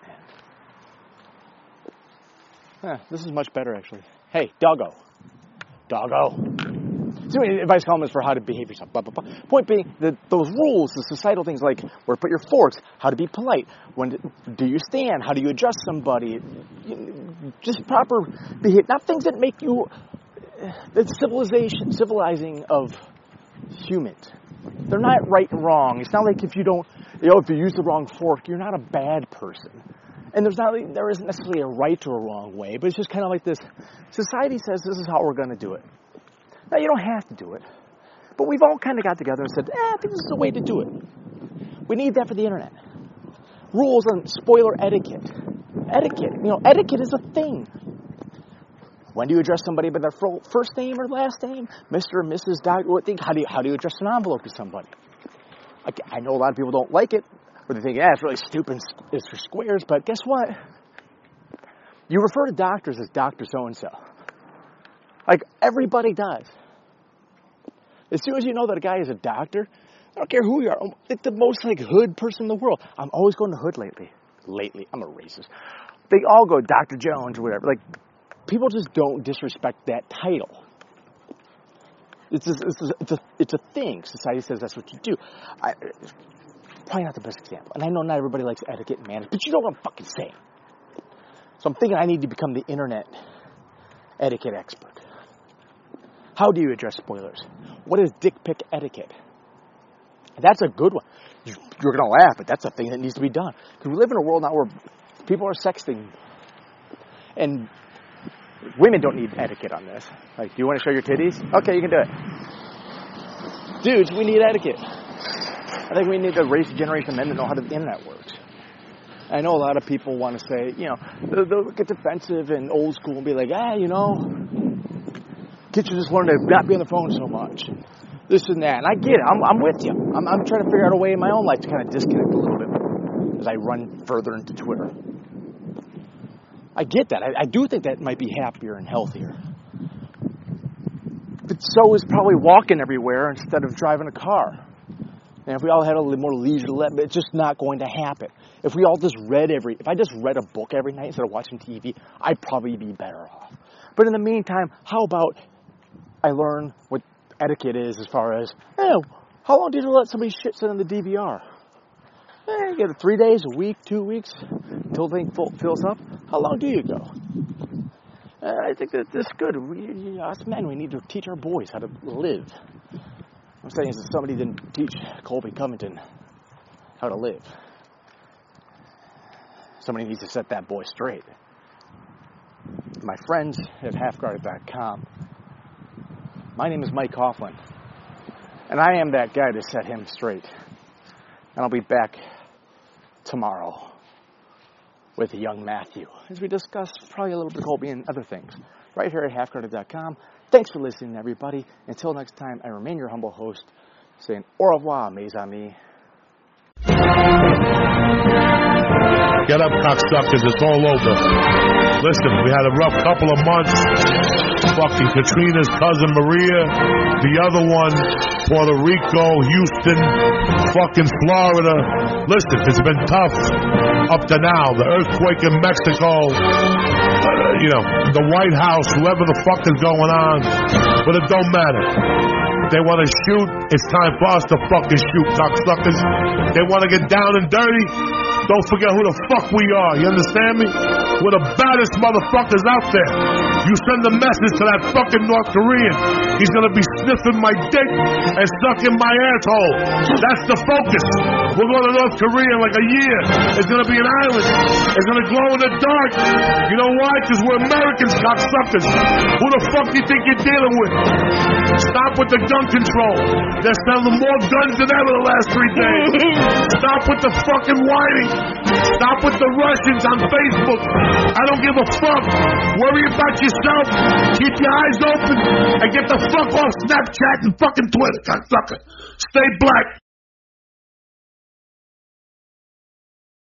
Yeah, this is much better, actually. Hey, doggo. Doggo. So advice column is for how to behave yourself. Blah, blah, blah. Point being, that those rules, the societal things like where to put your forks, how to be polite, when to, do you stand, how do you address somebody, just proper behavior. Not things that make you the civilization, civilizing of humans. They're not right and wrong. It's not like if you don't, you know, if you use the wrong fork, you're not a bad person. And there's not, there isn't necessarily a right or a wrong way, but it's just kind of like this. Society says this is how we're going to do it. Now, you don't have to do it. But we've all kind of got together and said, eh, I think this is the way to do it. We need that for the internet. Rules on spoiler etiquette. Etiquette. You know, etiquette is a thing. When do you address somebody by their first name or last name? Mister or Missus Doctor What thing? How do you, how do you address an envelope to somebody? Like, I know a lot of people don't like it, or they think, yeah, it's really stupid, it's for squares, but guess what? You refer to doctors as Doctor So-and-so. Like, everybody does. As soon as you know that a guy is a doctor, I don't care who you are, like the most, like, hood person in the world. I'm always going to hood lately. Lately. I'm a racist. They all go Doctor Jones or whatever. Like, people just don't disrespect that title. It's a, it's a, it's a, it's a thing. Society says that's what you do. I, probably not the best example. And I know not everybody likes etiquette and manners, but you know what I'm fucking saying. So I'm thinking I need to become the internet etiquette expert. How do you address spoilers? What is dick pic etiquette? That's a good one. You're going to laugh, but that's a thing that needs to be done. Because we live in a world now where people are sexting. And women don't need etiquette on this. Like, do you want to show your titties? Okay, you can do it. Dudes, we need etiquette. I think we need to raise a generation of men that know how the internet works. I know a lot of people want to say, you know, they'll, they'll get defensive and old school and be like, ah, you know, kids should just learn to not be on the phone so much. This and that. And I get it. I'm, I'm with you. I'm, I'm trying to figure out a way in my own life to kind of disconnect a little bit as I run further into Twitter. I get that. I, I do think that might be happier and healthier. But so is probably walking everywhere instead of driving a car. And if we all had a little more leisure, it's just not going to happen. If we all just read every, if I just read a book every night instead of watching T V, I'd probably be better off. But in the meantime, how about I learn what etiquette is as far as, oh, how long do you let somebody shit sit on the D V R? Eh, you get it three days, a week, two weeks, until the thing fills up. How long do you go? Uh, I think that this is good. We, us men, we need to teach our boys how to live. I'm saying is that somebody didn't teach Colby Covington how to live. Somebody needs to set that boy straight. My friends at half guarded dot com. My name is Mike Coughlin, and I am that guy to set him straight. And I'll be back tomorrow with young Matthew as we discuss probably a little bit of Colby and other things right here at half guarded dot com. Thanks for listening, everybody. Until next time, I remain your humble host, saying au revoir, mes amis. Get up, cocksuckers. It's all over. Listen, we had a rough couple of months. Fucking Katrina's cousin Maria. The other one, Puerto Rico, Houston, fucking Florida. Listen, it's been tough up to now. The earthquake in Mexico. Uh, you know, the White House, whoever the fuck is going on. But it don't matter. They want to shoot. It's time for us to fucking shoot, cocksuckers. They want to get down and dirty. Don't forget who the fuck we are. You understand me? We're the baddest motherfuckers out there. You send a message to that fucking North Korean. He's going to be sniffing my dick and sucking my asshole. That's the focus. We're going to North Korea in like a year. It's going to be an island. It's going to glow in the dark. You know why? Because we're Americans, cocksuckers. Who the fuck do you think you're dealing with? Stop with the gun control. They're selling more guns than ever the last three days. Stop with the fucking whining. Stop with the Russians on Facebook. I don't give a fuck. Worry about yourself. Keep your eyes open and get the fuck off Snapchat and fucking Twitter, cocksucker. Stay black.